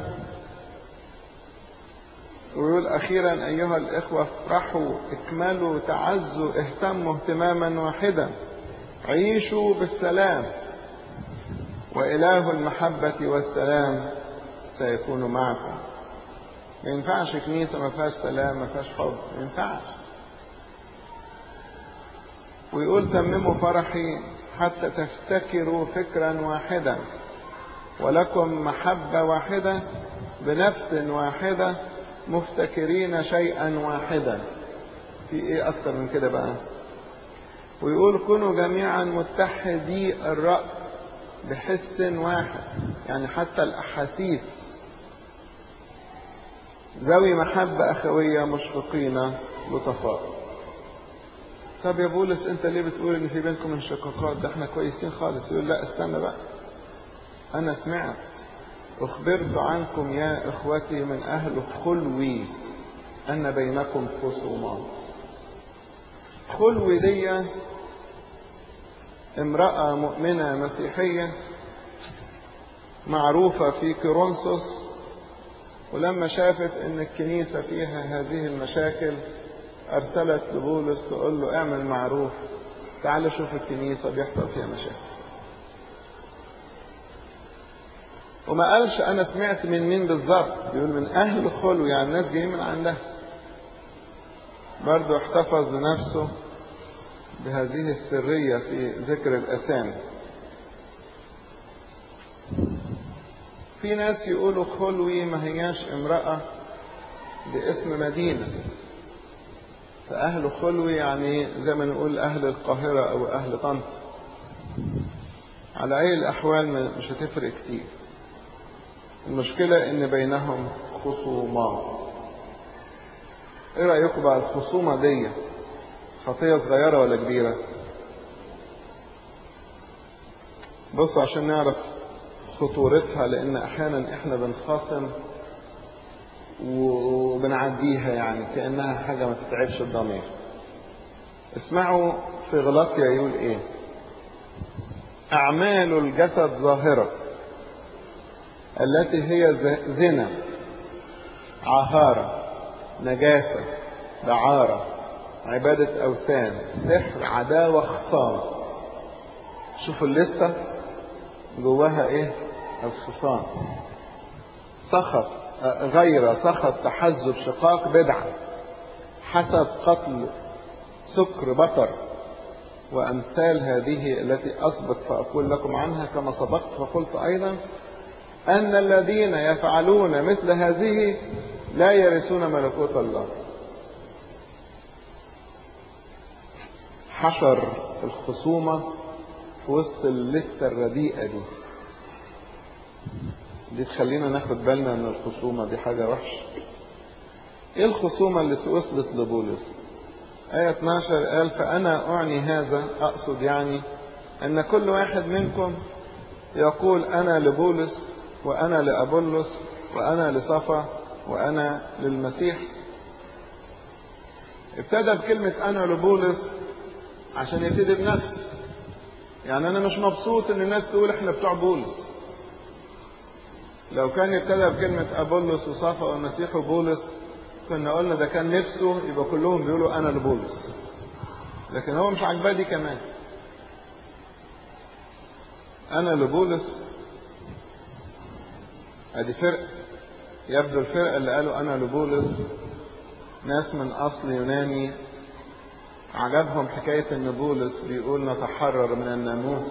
ويقول أخيرا أيها الإخوة افرحوا اكملوا تعزوا اهتموا اهتماما واحدا عيشوا بالسلام وإله المحبة والسلام سيكون معكم. ما ينفعش كنيسة ما فيهاش سلام ما فيهاش حب، ما ينفعش. ويقول تمموا فرحي حتى تفتكروا فكرا واحدا ولكم محبة واحدة بنفس واحدة مفتكرين شيئا واحدا. في ايه اكتر من كده بقى؟ ويقول كونوا جميعا متحدي الرأي بحس واحد، يعني حتى الأحاسيس ذوي محبة أخوية مشفقين لطفاء. طب يا بولس انت ليه بتقول ان في بينكم انشقاقات؟ ده احنا كويسين خالص. يقول لا استنى بقى، انا سمعت اخبرت عنكم يا اخوتي من اهل خلوي ان بينكم خصومات. خلوي دي امرأة مؤمنة مسيحية معروفة في كورنثوس، ولما شافت ان الكنيسة فيها هذه المشاكل ارسلت لبولس تقول له اعمل معروف، تعال شوف الكنيسة بيحصل فيها مشاكل. وما قالش انا سمعت من مين بالظبط، بيقول من اهل خلو، يعني الناس جايين من عندها. برضو احتفظ بنفسه بهذه السرية في ذكر الاسامي. في ناس يقولوا خلوي ما هياش امرأة باسم مدينة، فأهل خلوي يعني زي ما نقول أهل القاهرة أو أهل طنطا. على أي الأحوال مش هتفرق كتير. المشكلة إن بينهم خصومات. إيه رأيكم بقى الخصومة دي خطية صغيرة ولا كبيرة؟ بصوا عشان نعرف خطورتها، لأن أحيانا إحنا بنخاصم وبنعديها يعني كأنها حاجة ما تتعبش الضمير. اسمعوا في غلاطيا يقول ايه: اعمال الجسد ظاهرة التي هي زنا، عهارة، نجاسة، دعارة، عبادة اوثان، سحر، عداوة، خصام. شوفوا الليستة جواها ايه؟ الخصام، سخط، غيرة، سخط، تحزب، شقاق، بدعة، حسد، قتل، سكر، بطر، وأمثال هذه التي أسبق فأقول لكم عنها كما سبقت فقلت أيضا أن الذين يفعلون مثل هذه لا يرثون ملكوت الله. حشر الخصومة في وسط الليستة الرديئة دي. دي تخلينا ناخد بالنا ان الخصومة دي حاجة وحشة. ايه الخصومة اللي وصلت لبولس؟ آية اثناشر قال فأنا أعني هذا، أقصد يعني أن كل واحد منكم يقول أنا لبولس وأنا لأبولس وأنا لصفا وأنا للمسيح. ابتدى بكلمة أنا لبولس عشان يبتدي بنفسه. يعني أنا مش مبسوط إن الناس تقول إحنا بتوع بولس. لو كان ابتدى بكلمة أبولس وصفا والمسيح وبولس كنا قلنا ده كان نفسه يبقى كلهم بيقولوا أنا لبولس، لكن هو مش عاجباه دي كمان. أنا لبولس ادي فرق. يبدو الفرقة اللي قالوا أنا لبولس ناس من أصل يوناني عجبهم حكاية إن بولس بيقول نتحرر من الناموس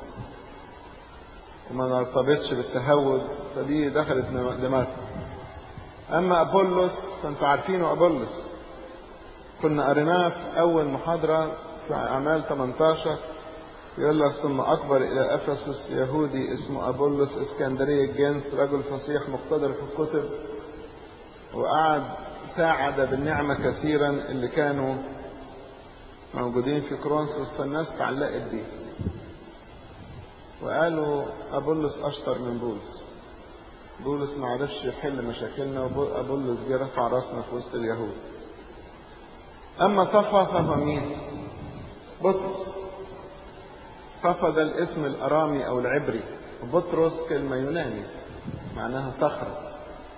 وما نرتبطش بالتهود، فدي دخلت دماغهم. أما أبولس فأنتوا عارفينه، أبولس كنا قريناه في أول محاضرة في أعمال ثمانية عشر، يقول لك ثم أكبر إلى أفسس يهودي اسمه أبولس اسكندري الجنس، رجل فصيح مقتدر في الكتب، وقعد ساعد بالنعمة كثيرا اللي كانوا موجودين في كورنثوس، فالناس تعلقت بيه وقالوا أبولس أشطر من بولس. بولس ما عرفش يحل مشاكلنا، وبولس جه رفع راسنا في وسط اليهود. أما صفا فهو مين؟ بطرس. صفا ده الاسم الأرامي أو العبري، وبطرس كلمة يوناني معناها صخرة.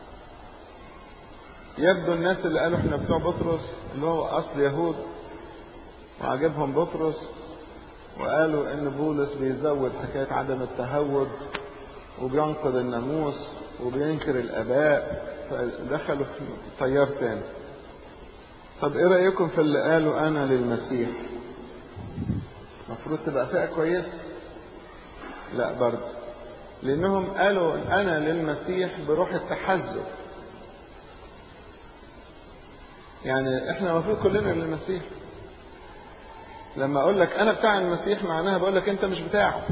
يبدو الناس اللي قالوا احنا بتوع بطرس اللي هو أصل يهود وعجبهم بطرس، وقالوا ان بولس بيزود حكاية عدم التهود وبينقض الناموس وبينكر الآباء، فدخلوا في تيار تاني. طب ايه رأيكم في اللي قالوا انا للمسيح؟ المفروض تبقى فئة كويسة؟ لا برضه، لانهم قالوا انا للمسيح بروح التحزب. يعني احنا المفروض كلنا للمسيح. لما اقول لك انا بتاع المسيح معناها بقول لك انت مش بتاعه.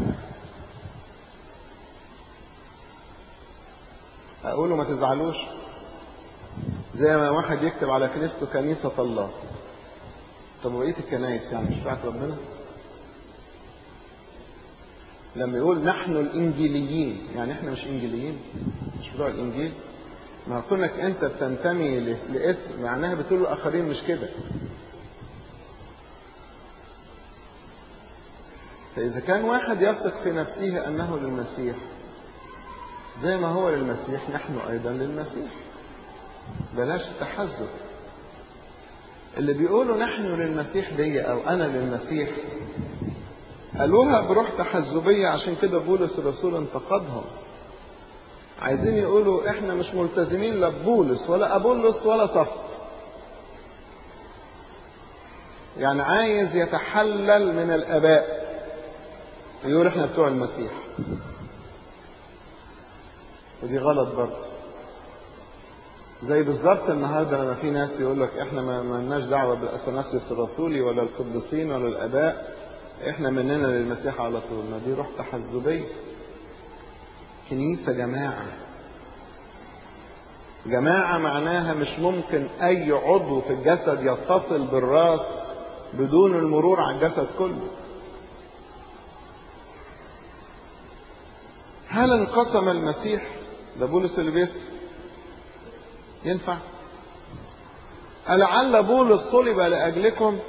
اقوله ما تزعلوش، زي ما واحد يكتب على كنيسته كنيسة الله. طب وبقية الكنايس يعني مش بتاعت ربنا؟ لما يقول نحن الانجيليين، يعني احنا مش انجيليين؟ مش بتوع الانجيل؟ ما كونك انت بتنتمي لاسم معناها بتقول الاخرين مش كده. فاذا كان واحد يثق في نفسه انه للمسيح زي ما هو للمسيح، نحن ايضا للمسيح. بلاش تحزب. اللي بيقولوا نحن للمسيح دي او انا للمسيح قالوها بروح تحزبية، عشان كده بولس الرسول انتقدهم. عايزين يقولوا احنا مش ملتزمين لا ببولس ولا ابولس ولا صف. يعني عايز يتحلل من الاباء، يقول احنا بتوع المسيح. ودي غلط برضه. زي بالظبط النهارده لما في ناس يقول لك احنا ما لناش دعوه بالاثناسيوس الرسولي ولا القديسين ولا الاباء، احنا مننا للمسيح على طول. ما دي روح تحزبيه. كنيسه جماعه. جماعه معناها مش ممكن اي عضو في الجسد يتصل بالراس بدون المرور على الجسد كله. هل انقسم المسيح؟ ده بولس اللي بيسأل. ينفع؟ ألعل بولس صلب لأجلكم؟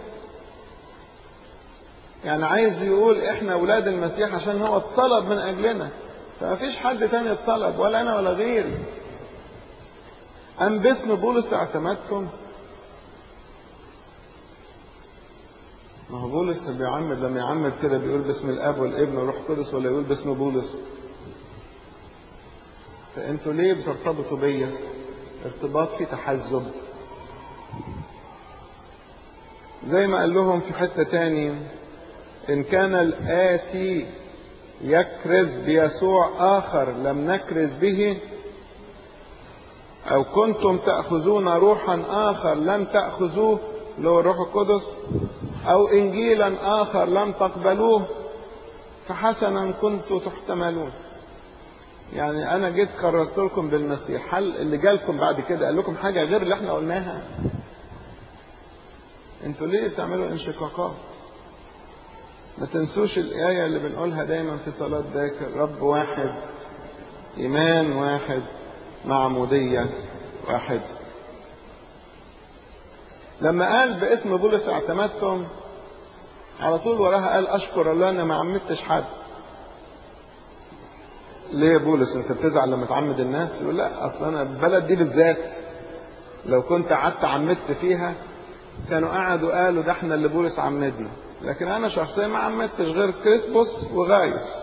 يعني عايز يقول احنا اولاد المسيح عشان هو اتصلب من اجلنا، فما فيش حد تاني اتصلب ولا انا ولا غيري. ام باسم بولس اعتمدتم؟ ما هو بولس بيعمد، لما يعمد كده بيقول باسم الاب والابن والروح القدس ولا يقول باسم بولس؟ فانتوا ليه بترتبطوا بيا ارتباط في تحزب؟ زي ما قال لهم في حتة تاني، إن كان الآتي يكرز بيسوع آخر لم نكرز به، أو كنتم تأخذون روحا آخر لم تأخذوه اللي هو الروح القدس، أو إنجيلا آخر لم تقبلوه، فحسنا كنتم تحتملون. يعني أنا جيت كرست لكم بالمسيح، هل اللي جالكم بعد كده قال لكم حاجة غير اللي احنا قلناها؟ انتوا ليه بتعملوا انشقاقات؟ ما تنسوش الآية اللي بنقولها دايما في صلاة ذاكر، رب واحد، إيمان واحد، معمودية واحد. لما قال باسم بولس اعتمدتم، على طول وراها قال أشكر الله أنا ما عمدتش حد. ليه يا بولس أنت بتزعل لما تعمد الناس؟ يقول لا، أصلا أنا البلد دي بالذات لو كنت قعدت عمدت فيها كانوا قعدوا قالوا ده احنا اللي بولس عمدنا، لكن انا شخصيا ما عمدتش غير كريسبوس وغايوس.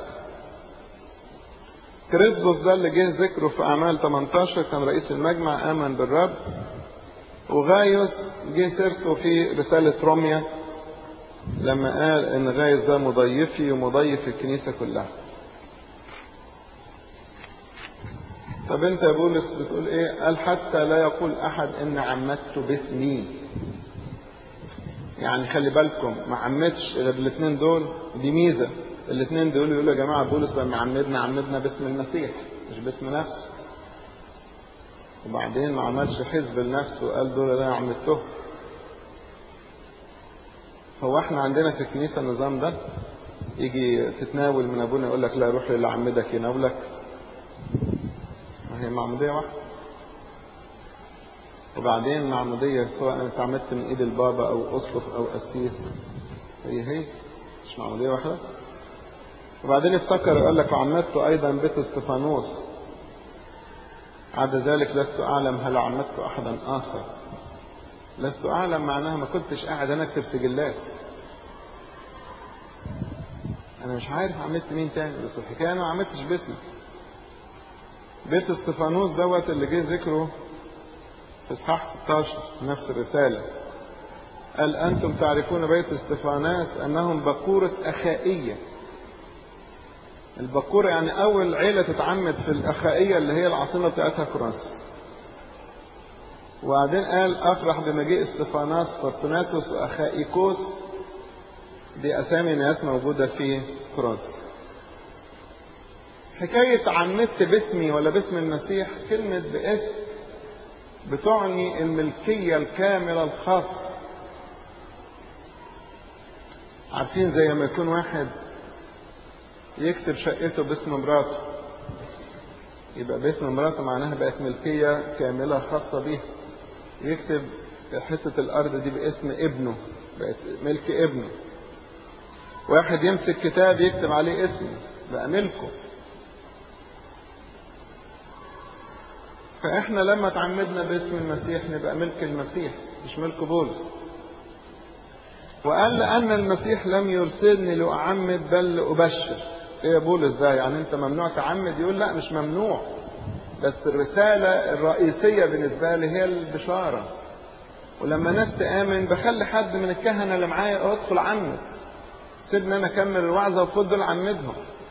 كريسبوس ده اللي جه ذكره في اعمال ثمانية عشر، كان رئيس المجمع، امن بالرب. وغايوس جه سيرته في رسالة روميا لما قال ان غايوس ده مضيفي ومضيف الكنيسة كلها. طب انت يا بولس بتقول ايه؟ قال حتى لا يقول احد ان عمدت باسمي. يعني خلي بالكم ما عمدش غير الاثنين دول، دي ميزه. الاثنين دول يقولوا يا جماعه بولس لما عمدنا عمدنا باسم المسيح مش باسم نفسه. وبعدين ما عملش حزب لنفسه وقال دول انا عمدته. هو احنا عندنا في الكنيسه النظام ده؟ يجي تتناول من ابونا يقول لك لا روح للي عمدك يناولك. هي معمودية واحدة. وبعدين معمودية سواء اتعمدت من ايد البابا او اسقف او قسيس، هي هي مش معمودية واحدة. وبعدين افتكر يقول لك وعمدت ايضا بيت استفانوس، عاد ذلك لست اعلم هل عمدت احدا اخر. لست اعلم معناها ما كنتش قاعد انا اكتب سجلات، انا مش عارف عمدت مين تاني، بس الحكايه انا ما عمدتش باسمي. بيت استفانوس دوت اللي جه ذكره في اصحاح ستاشر نفس الرساله، قال انتم تعرفون بيت استفاناس انهم بكوره اخائيه. البكوره يعني اول عيله تتعمد في الاخائيه اللي هي العاصمه بتاعتها كورنثوس. وبعدين قال افرح بمجيء استفاناس فورتوناتوس واخائيكوس، دي اسامي ناس موجوده في كورنثوس. حكايه عمدت باسمي ولا باسم المسيح، كلمه باسم بتعني الملكيه الكامله الخاصه. عارفين زي ما يكون واحد يكتب شقته باسم مراته، يبقى باسم مراته معناها بقت ملكيه كامله خاصه بيها. يكتب حته الارض دي باسم ابنه، بقت ملك ابنه. واحد يمسك كتاب يكتب عليه اسمه، بقى ملكه. فاحنا لما تعمدنا باسم المسيح نبقى ملك المسيح مش ملك بولس. وقال لأن المسيح لم يرسلني لأعمد بل لأبشر. ايه يا بولس ده؟ يعني انت ممنوع تعمد؟ يقول لا مش ممنوع، بس الرسالة الرئيسية بالنسبة لي هي البشارة. ولما ناس تآمن بخلي حد من الكهنة اللي معايا ادخل عمد، سيبني انا اكمل الوعظة وخد دول عمدهم.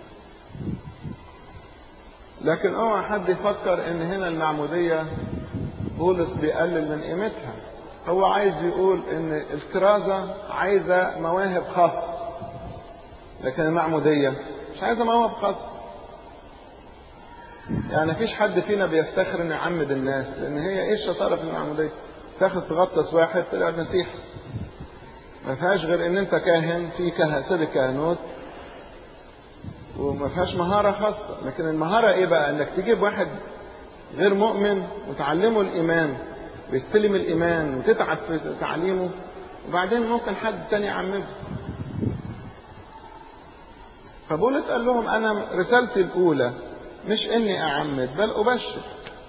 لكن اوعى حد يفكر ان هنا المعمودية بولس بيقلل من قيمتها. هو عايز يقول ان الكرازة عايزة مواهب خاصة، لكن المعمودية مش عايزة مواهب خاصة. يعني مفيش حد فينا بيفتخر انه يعمد الناس، لان هي ايه الشطارة في المعمودية؟ تاخد تغطس واحد تلاقي المسيح. ما فيهاش غير ان انت كاهن في كهسب الكهنوت، وما فيهاش مهارة خاصة. لكن المهارة ايه بقى؟ انك تجيب واحد غير مؤمن وتعلمه الايمان، بيستلم الايمان وتتعب في تعليمه، وبعدين ممكن حد تاني يعمده. فبولس قال لهم انا رسالتي الاولى مش اني اعمد بل ابشر.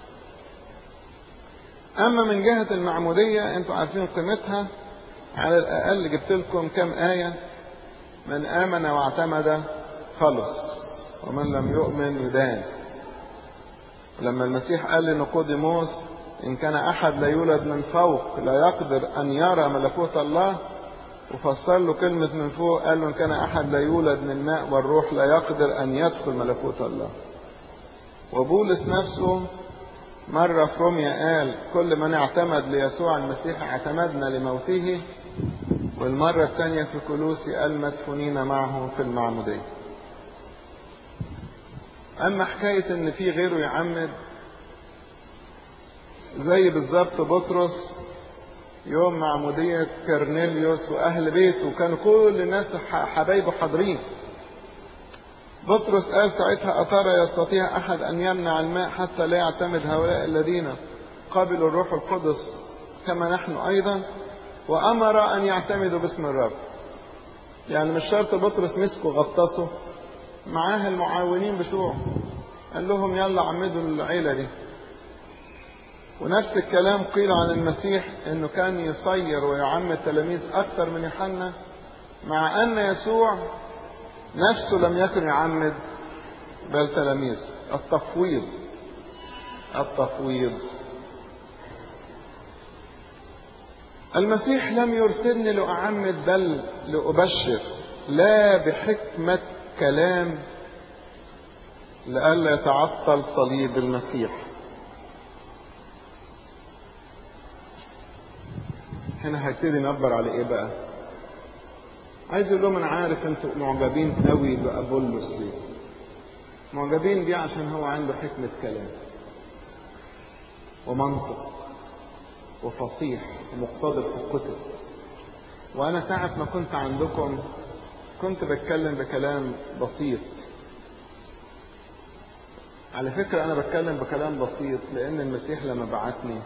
اما من جهة المعمودية انتوا عارفين قيمتها، على الاقل جبت لكم كم آية. من آمن واعتمد خلص، ومن لم يؤمن يدان. لما المسيح قال لنيقوديموس إن كان أحد لا يولد من فوق لا يقدر أن يرى ملكوت الله، وفسر له كلمة من فوق قال له إن كان أحد لا يولد من الماء والروح لا يقدر أن يدخل ملكوت الله. وبولس نفسه مرة في روميا قال كل من اعتمد ليسوع المسيح اعتمدنا لموته. والمرة الثانية في كولوسي قال مدفونين معه في المعمودية. أما حكاية إن في غيره يعمد، زي بالظبط بطرس يوم معمودية كرنيليوس وأهل بيته كانوا كل الناس حبايبه حاضرين. بطرس قال ساعتها أترى يستطيع أحد أن يمنع الماء حتى لا يعتمد هؤلاء الذين قبلوا الروح القدس كما نحن أيضا، وأمر أن يعتمدوا باسم الرب. يعني مش شرط بطرس مسكوا غطسوا، معاه المعاونين بتوعه قال لهم يلا عمدوا العيلة دي. ونفس الكلام قيل عن المسيح انه كان يصير ويعمد تلاميذ اكثر من يوحنا، مع ان يسوع نفسه لم يكن يعمد بل تلاميذ. التفويض التفويض المسيح لم يرسلني لأعمد بل لأبشر، لا بحكمة كلام لئلا يتعطل صليب المسيح. هنا هيبتدي نعبر على ايه بقى؟ عايز اقول لهم انا عارف انتوا معجبين قوي بأبولس ليه. معجبين بيه عشان هو عنده حكمة كلام ومنطق وفصيح ومقتضب في الكتب. وانا ساعة ما كنت عندكم كنت بتكلم بكلام بسيط، على فكرة أنا بتكلم بكلام بسيط، لأن المسيح لما بعتني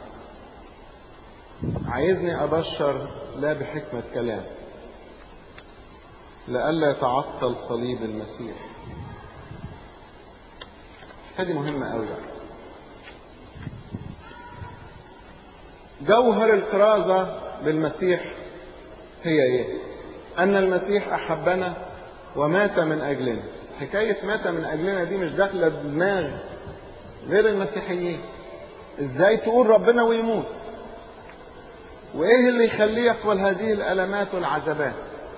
عايزني أبشر لا بحكمة كلام، لئلا يتعطل صليب المسيح. هذه مهمة أوي. جوهر الكرازة بالمسيح هي إيه؟ أن المسيح أحبنا ومات من أجلنا. حكاية مات من أجلنا دي مش داخلة دماغ غير المسيحيين. إزاي تقول ربنا ويموت؟ وإيه اللي يخليه يقبل هذه الألمات والعذابات؟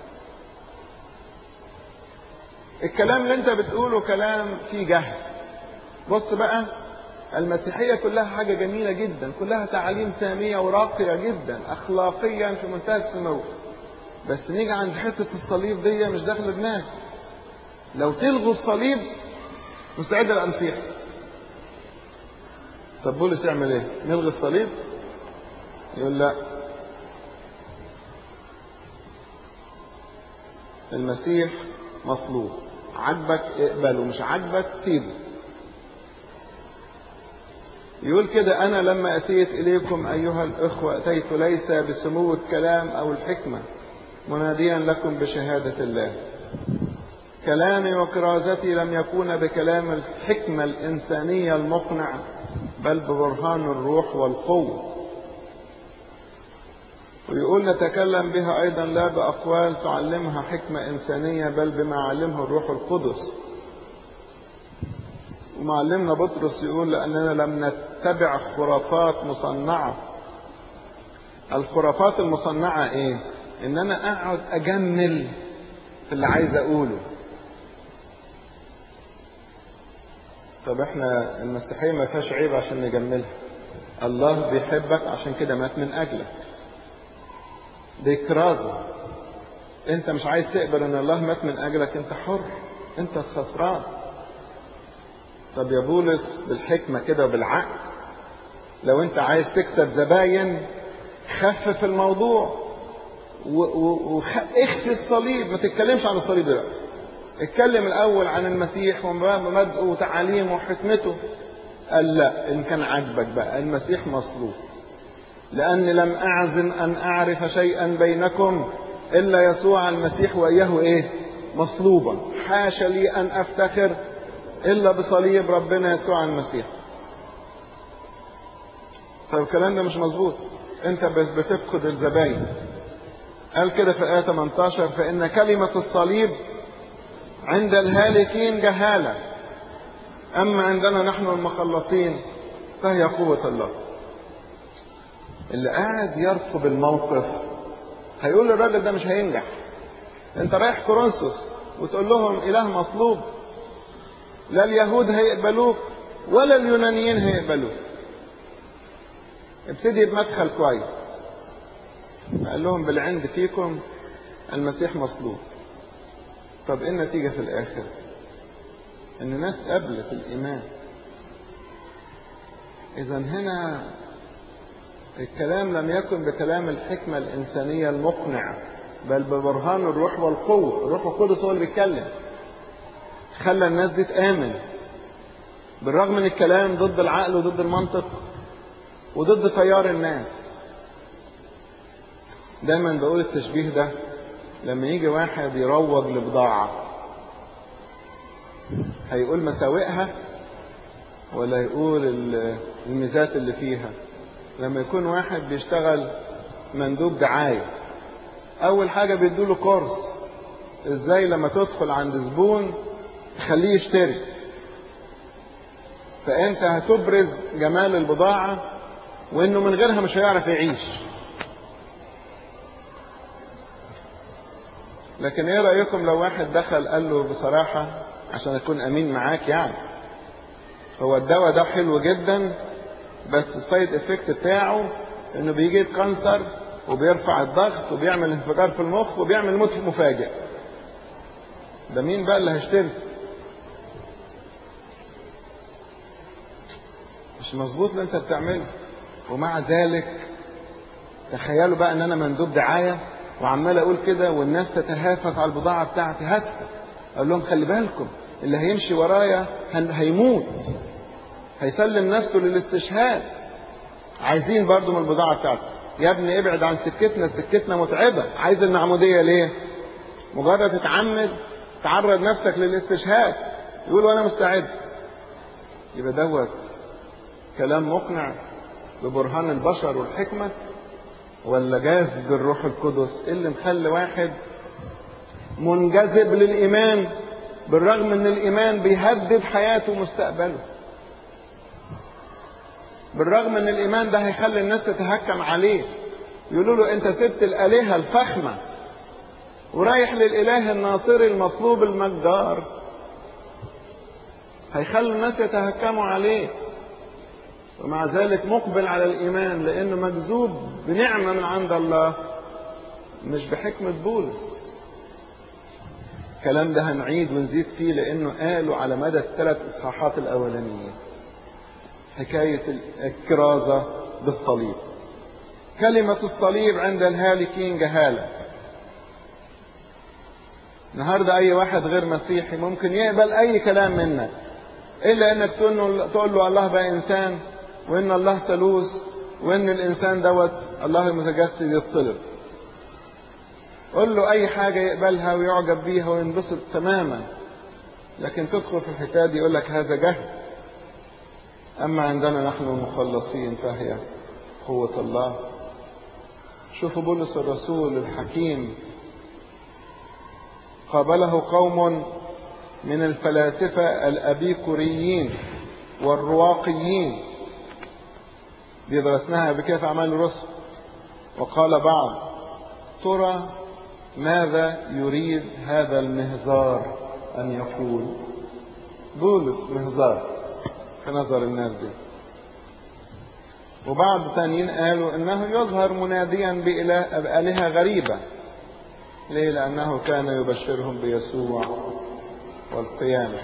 الكلام اللي أنت بتقوله كلام فيه جهل. بص بقى، المسيحية كلها حاجة جميلة جدا، كلها تعاليم سامية وراقية جدا، أخلاقيا في منتهى السمو، بس نيجي عند حتة الصليب دي مش داخل دماغ. لو تلغوا الصليب مستعد ابقى مسيحي. طب بولس يعمل ايه؟ نلغي الصليب؟ يقول لا، المسيح مصلوب، عجبك اقبله، مش عجبك سيبه. يقول كده: أنا لما أتيت إليكم أيها الإخوة أتيت ليس بسمو الكلام أو الحكمة مناديا لكم بشهادة الله. كلامي وكرازتي لم يكون بكلام الحكمة الإنسانية المقنع، بل ببرهان الروح والقوة. ويقول: نتكلم بها أيضا لا بأقوال تعلمها حكمة إنسانية، بل بما علمه الروح القدس. ومعلمنا بطرس يقول: لأننا لم نتبع خرافات مصنعة. الخرافات المصنعة إيه؟ إن أنا أقعد أجمل في اللي عايز أقوله. طب إحنا المسيحية ما فيهاش عيب عشان نجملها. الله بيحبك عشان كده مات من أجلك. دي كرازة. أنت مش عايز تقبل إن الله مات من أجلك، أنت حر، أنت الخسران. طب يا بولس بالحكمة كده وبالعقل، لو أنت عايز تكسب زباين خفف الموضوع واخفي الصليب، ما تتكلمش عن الصليب دلوقتي. اتكلم الأول عن المسيح ومبادئه وتعاليمه وحكمته. قال لا، إن كان عجبك بقى المسيح مصلوب، لأني لم أعزم أن أعرف شيئا بينكم إلا يسوع المسيح وإياه إيه؟ مصلوبا. حاشا لي أن أفتخر إلا بصليب ربنا يسوع المسيح. طيب الكلام ده مش مظبوط، أنت بتفقد الزباين. قال كده في آية ثمانية عشر: فإن كلمة الصليب عند الهالكين جهالة، أما عندنا نحن المخلصين فهي قوة الله. اللي قاعد يرفض الموقف هيقول للراجل ده مش هينجح. انت رايح كورنثوس وتقول لهم إله مصلوب، لا اليهود هيقبلوك ولا اليونانيين هيقبلوك. ابتدي بمدخل كويس. قال لهم: بالعند فيكم المسيح مصلوب. طب ايه النتيجة في الآخر؟ ان الناس قبلت الإيمان. إذا هنا الكلام لم يكن بكلام الحكمة الإنسانية المقنع، بل ببرهان الروح والقوة. الروح القدس هو اللي بيتكلم، خلى الناس دي تآمن بالرغم من الكلام ضد العقل وضد المنطق وضد تيار الناس. دايما بقول التشبيه ده لما يجي واحد يروج لبضاعة، هيقول مساوئها ولا يقول الميزات اللي فيها؟ لما يكون واحد بيشتغل مندوب دعاية، أول حاجة بيدوله كورس إزاي لما تدخل عند زبون تخليه يشتري. فأنت هتبرز جمال البضاعة وإنه من غيرها مش هيعرف يعيش. لكن إيه رأيكم لو واحد دخل قال له بصراحة عشان أكون أمين معاك، يعني هو الدواء ده حلو جدا بس السايد افكت بتاعه انه بيجيب كانسر وبيرفع الضغط وبيعمل انفجار في المخ وبيعمل موت مفاجئ، ده مين بقى اللي هيشتري؟ مش مظبوط اللي انت بتعمله. ومع ذلك تخيلوا بقى ان انا مندوب دعاية وعمال اقول كده والناس تتهافت على البضاعة بتاعتي. هاتها اقول لهم: خلي بالكم اللي هيمشي ورايا هيموت، هيسلم نفسه للاستشهاد. عايزين برضو من البضاعة بتاعته، يا ابني ابعد عن سكتنا، سكتنا متعبة. عايز المعمودية ليه؟ مجرد تتعمد تعرض نفسك للاستشهاد، يقول وانا مستعد. يبقى دوت كلام مقنع ببرهان البشر والحكمة، ولا جاذب الروح القدس اللي مخلي واحد منجذب للإيمان بالرغم ان الإيمان بيهدد حياته ومستقبله، بالرغم ان الإيمان ده هيخلي الناس تتهكم عليه، يقولوا له انت سبت الآلهة الفخمة ورايح للإله الناصري المصلوب المجدار، هيخلوا الناس يتهكموا عليه، ومع ذلك مقبل على الإيمان لأنه مجذوب بنعمة من عند الله مش بحكمة بولس. الكلام ده هنعيد ونزيد فيه لأنه قالوا على مدى الثلاث إصحاحات الأولانية حكاية الكرازة بالصليب. كلمة الصليب عند الهالكين جهالة. النهاردة أي واحد غير مسيحي ممكن يقبل أي كلام منك إلا أنك تقول له الله بقى إنسان، وإن الله ثالوث، وإن الإنسان دوت الله المتجسد يتصلب. قل له أي حاجة يقبلها ويعجب بيها وينبسط تماما، لكن تدخل في الحكاية دي يقول لك هذا جهل. أما عندنا نحن المخلصين فهي قوة الله. شوفوا بولس الرسول الحكيم قابله قوم من الفلاسفة الأبيكوريين والرواقيين، دي درسناها بكيف أعمال الرسل. وقال بعض ترى ماذا يريد هذا المهزار أن يقول؟ بولس مهزار في نظر الناس دي. وبعض تانيين قالوا إنه يظهر مناديا بآلهة غريبة. ليه؟ لأنه كان يبشرهم بيسوع والقيامة.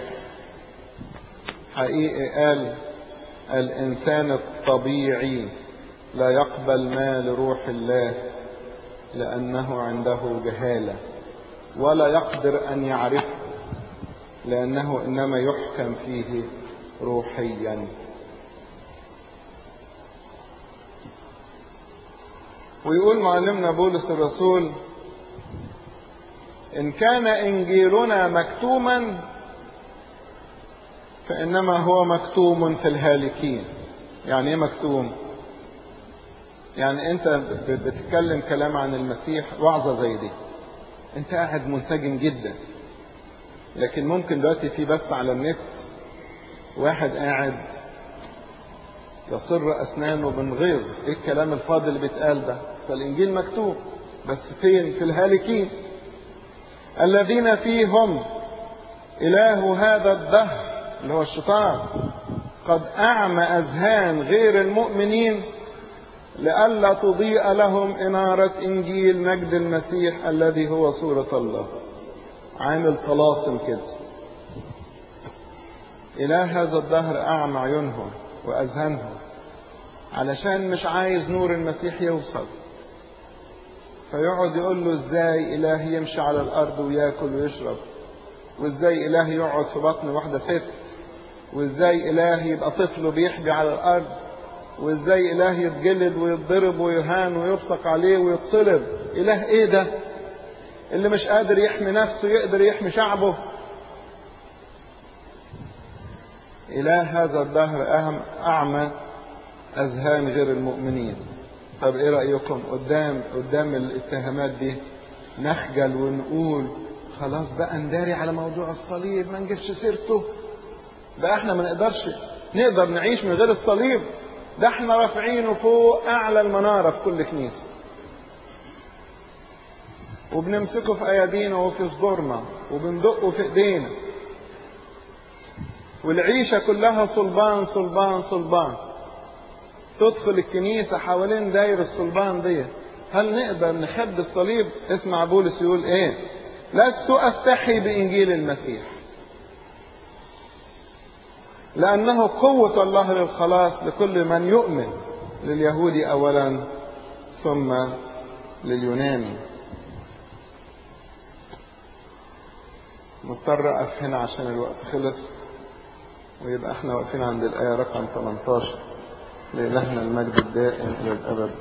حقيقي قال الإنسان الطبيعي لا يقبل ما لروح الله لأنه عنده جهالة، ولا يقدر أن يعرفه لأنه إنما يحكم فيه روحيا. ويقول معلمنا بولس الرسول إن كان إنجيلنا مكتوما فإنما هو مكتوم في الهالكين. يعني إيه مكتوم؟ يعني أنت بتتكلم كلام عن المسيح وعظة زي دي، أنت قاعد منسجم جدا، لكن ممكن دلوقتي في بس على النت واحد قاعد يصر أسنانه بالغيظ، إيه الكلام الفاضل اللي بيتقال ده؟ فالإنجيل مكتوب، بس فين؟ في الهالكين الذين فيهم إله هذا الدهر اللي هو الشيطان قد أعمى أذهان غير المؤمنين لئلا تضيء لهم إنارة إنجيل مجد المسيح الذي هو صورة الله. عامل طلاسم كده. إله هذا الدهر أعمى عيونهم وأذهانهم علشان مش عايز نور المسيح يوصل، فيقعد يقول له ازاي إله يمشي على الأرض ويأكل ويشرب، وازاي إله يقعد في بطن واحدة ست، وازاي إله يبقى طفل بيحبي على الأرض، وازاي إله يتجلد ويتضرب ويهان ويبصق عليه ويتصلب. إله ايه ده اللي مش قادر يحمي نفسه يقدر يحمي شعبه؟ إله هذا الدهر أعمى أذهان غير المؤمنين. طب ايه رأيكم قدام قدام الاتهامات دي؟ نخجل ونقول خلاص بقى نداري على موضوع الصليب، ما نجيبش سيرته بقى، احنا ما نقدرش نقدر نعيش من غير الصليب، ده احنا رافعينه فوق اعلى المنارة في كل كنيسة، وبنمسكه في ايادينا وفي صدورنا وبندقه في ايدينا، والعيشة كلها صلبان صلبان صلبان. تدخل الكنيسة حوالين داير الصلبان دي، هل نقدر نخبي الصليب؟ اسمع بولس يقول ايه: لست استحي بانجيل المسيح لانه قوة الله للخلاص لكل من يؤمن، لليهودي اولا ثم لليوناني. مضطر اقف هنا عشان الوقت خلص. ويبقى احنا واقفين عند الآية رقم ثمانية عشر. لإلهنا المجد الدائم إلى الأبد.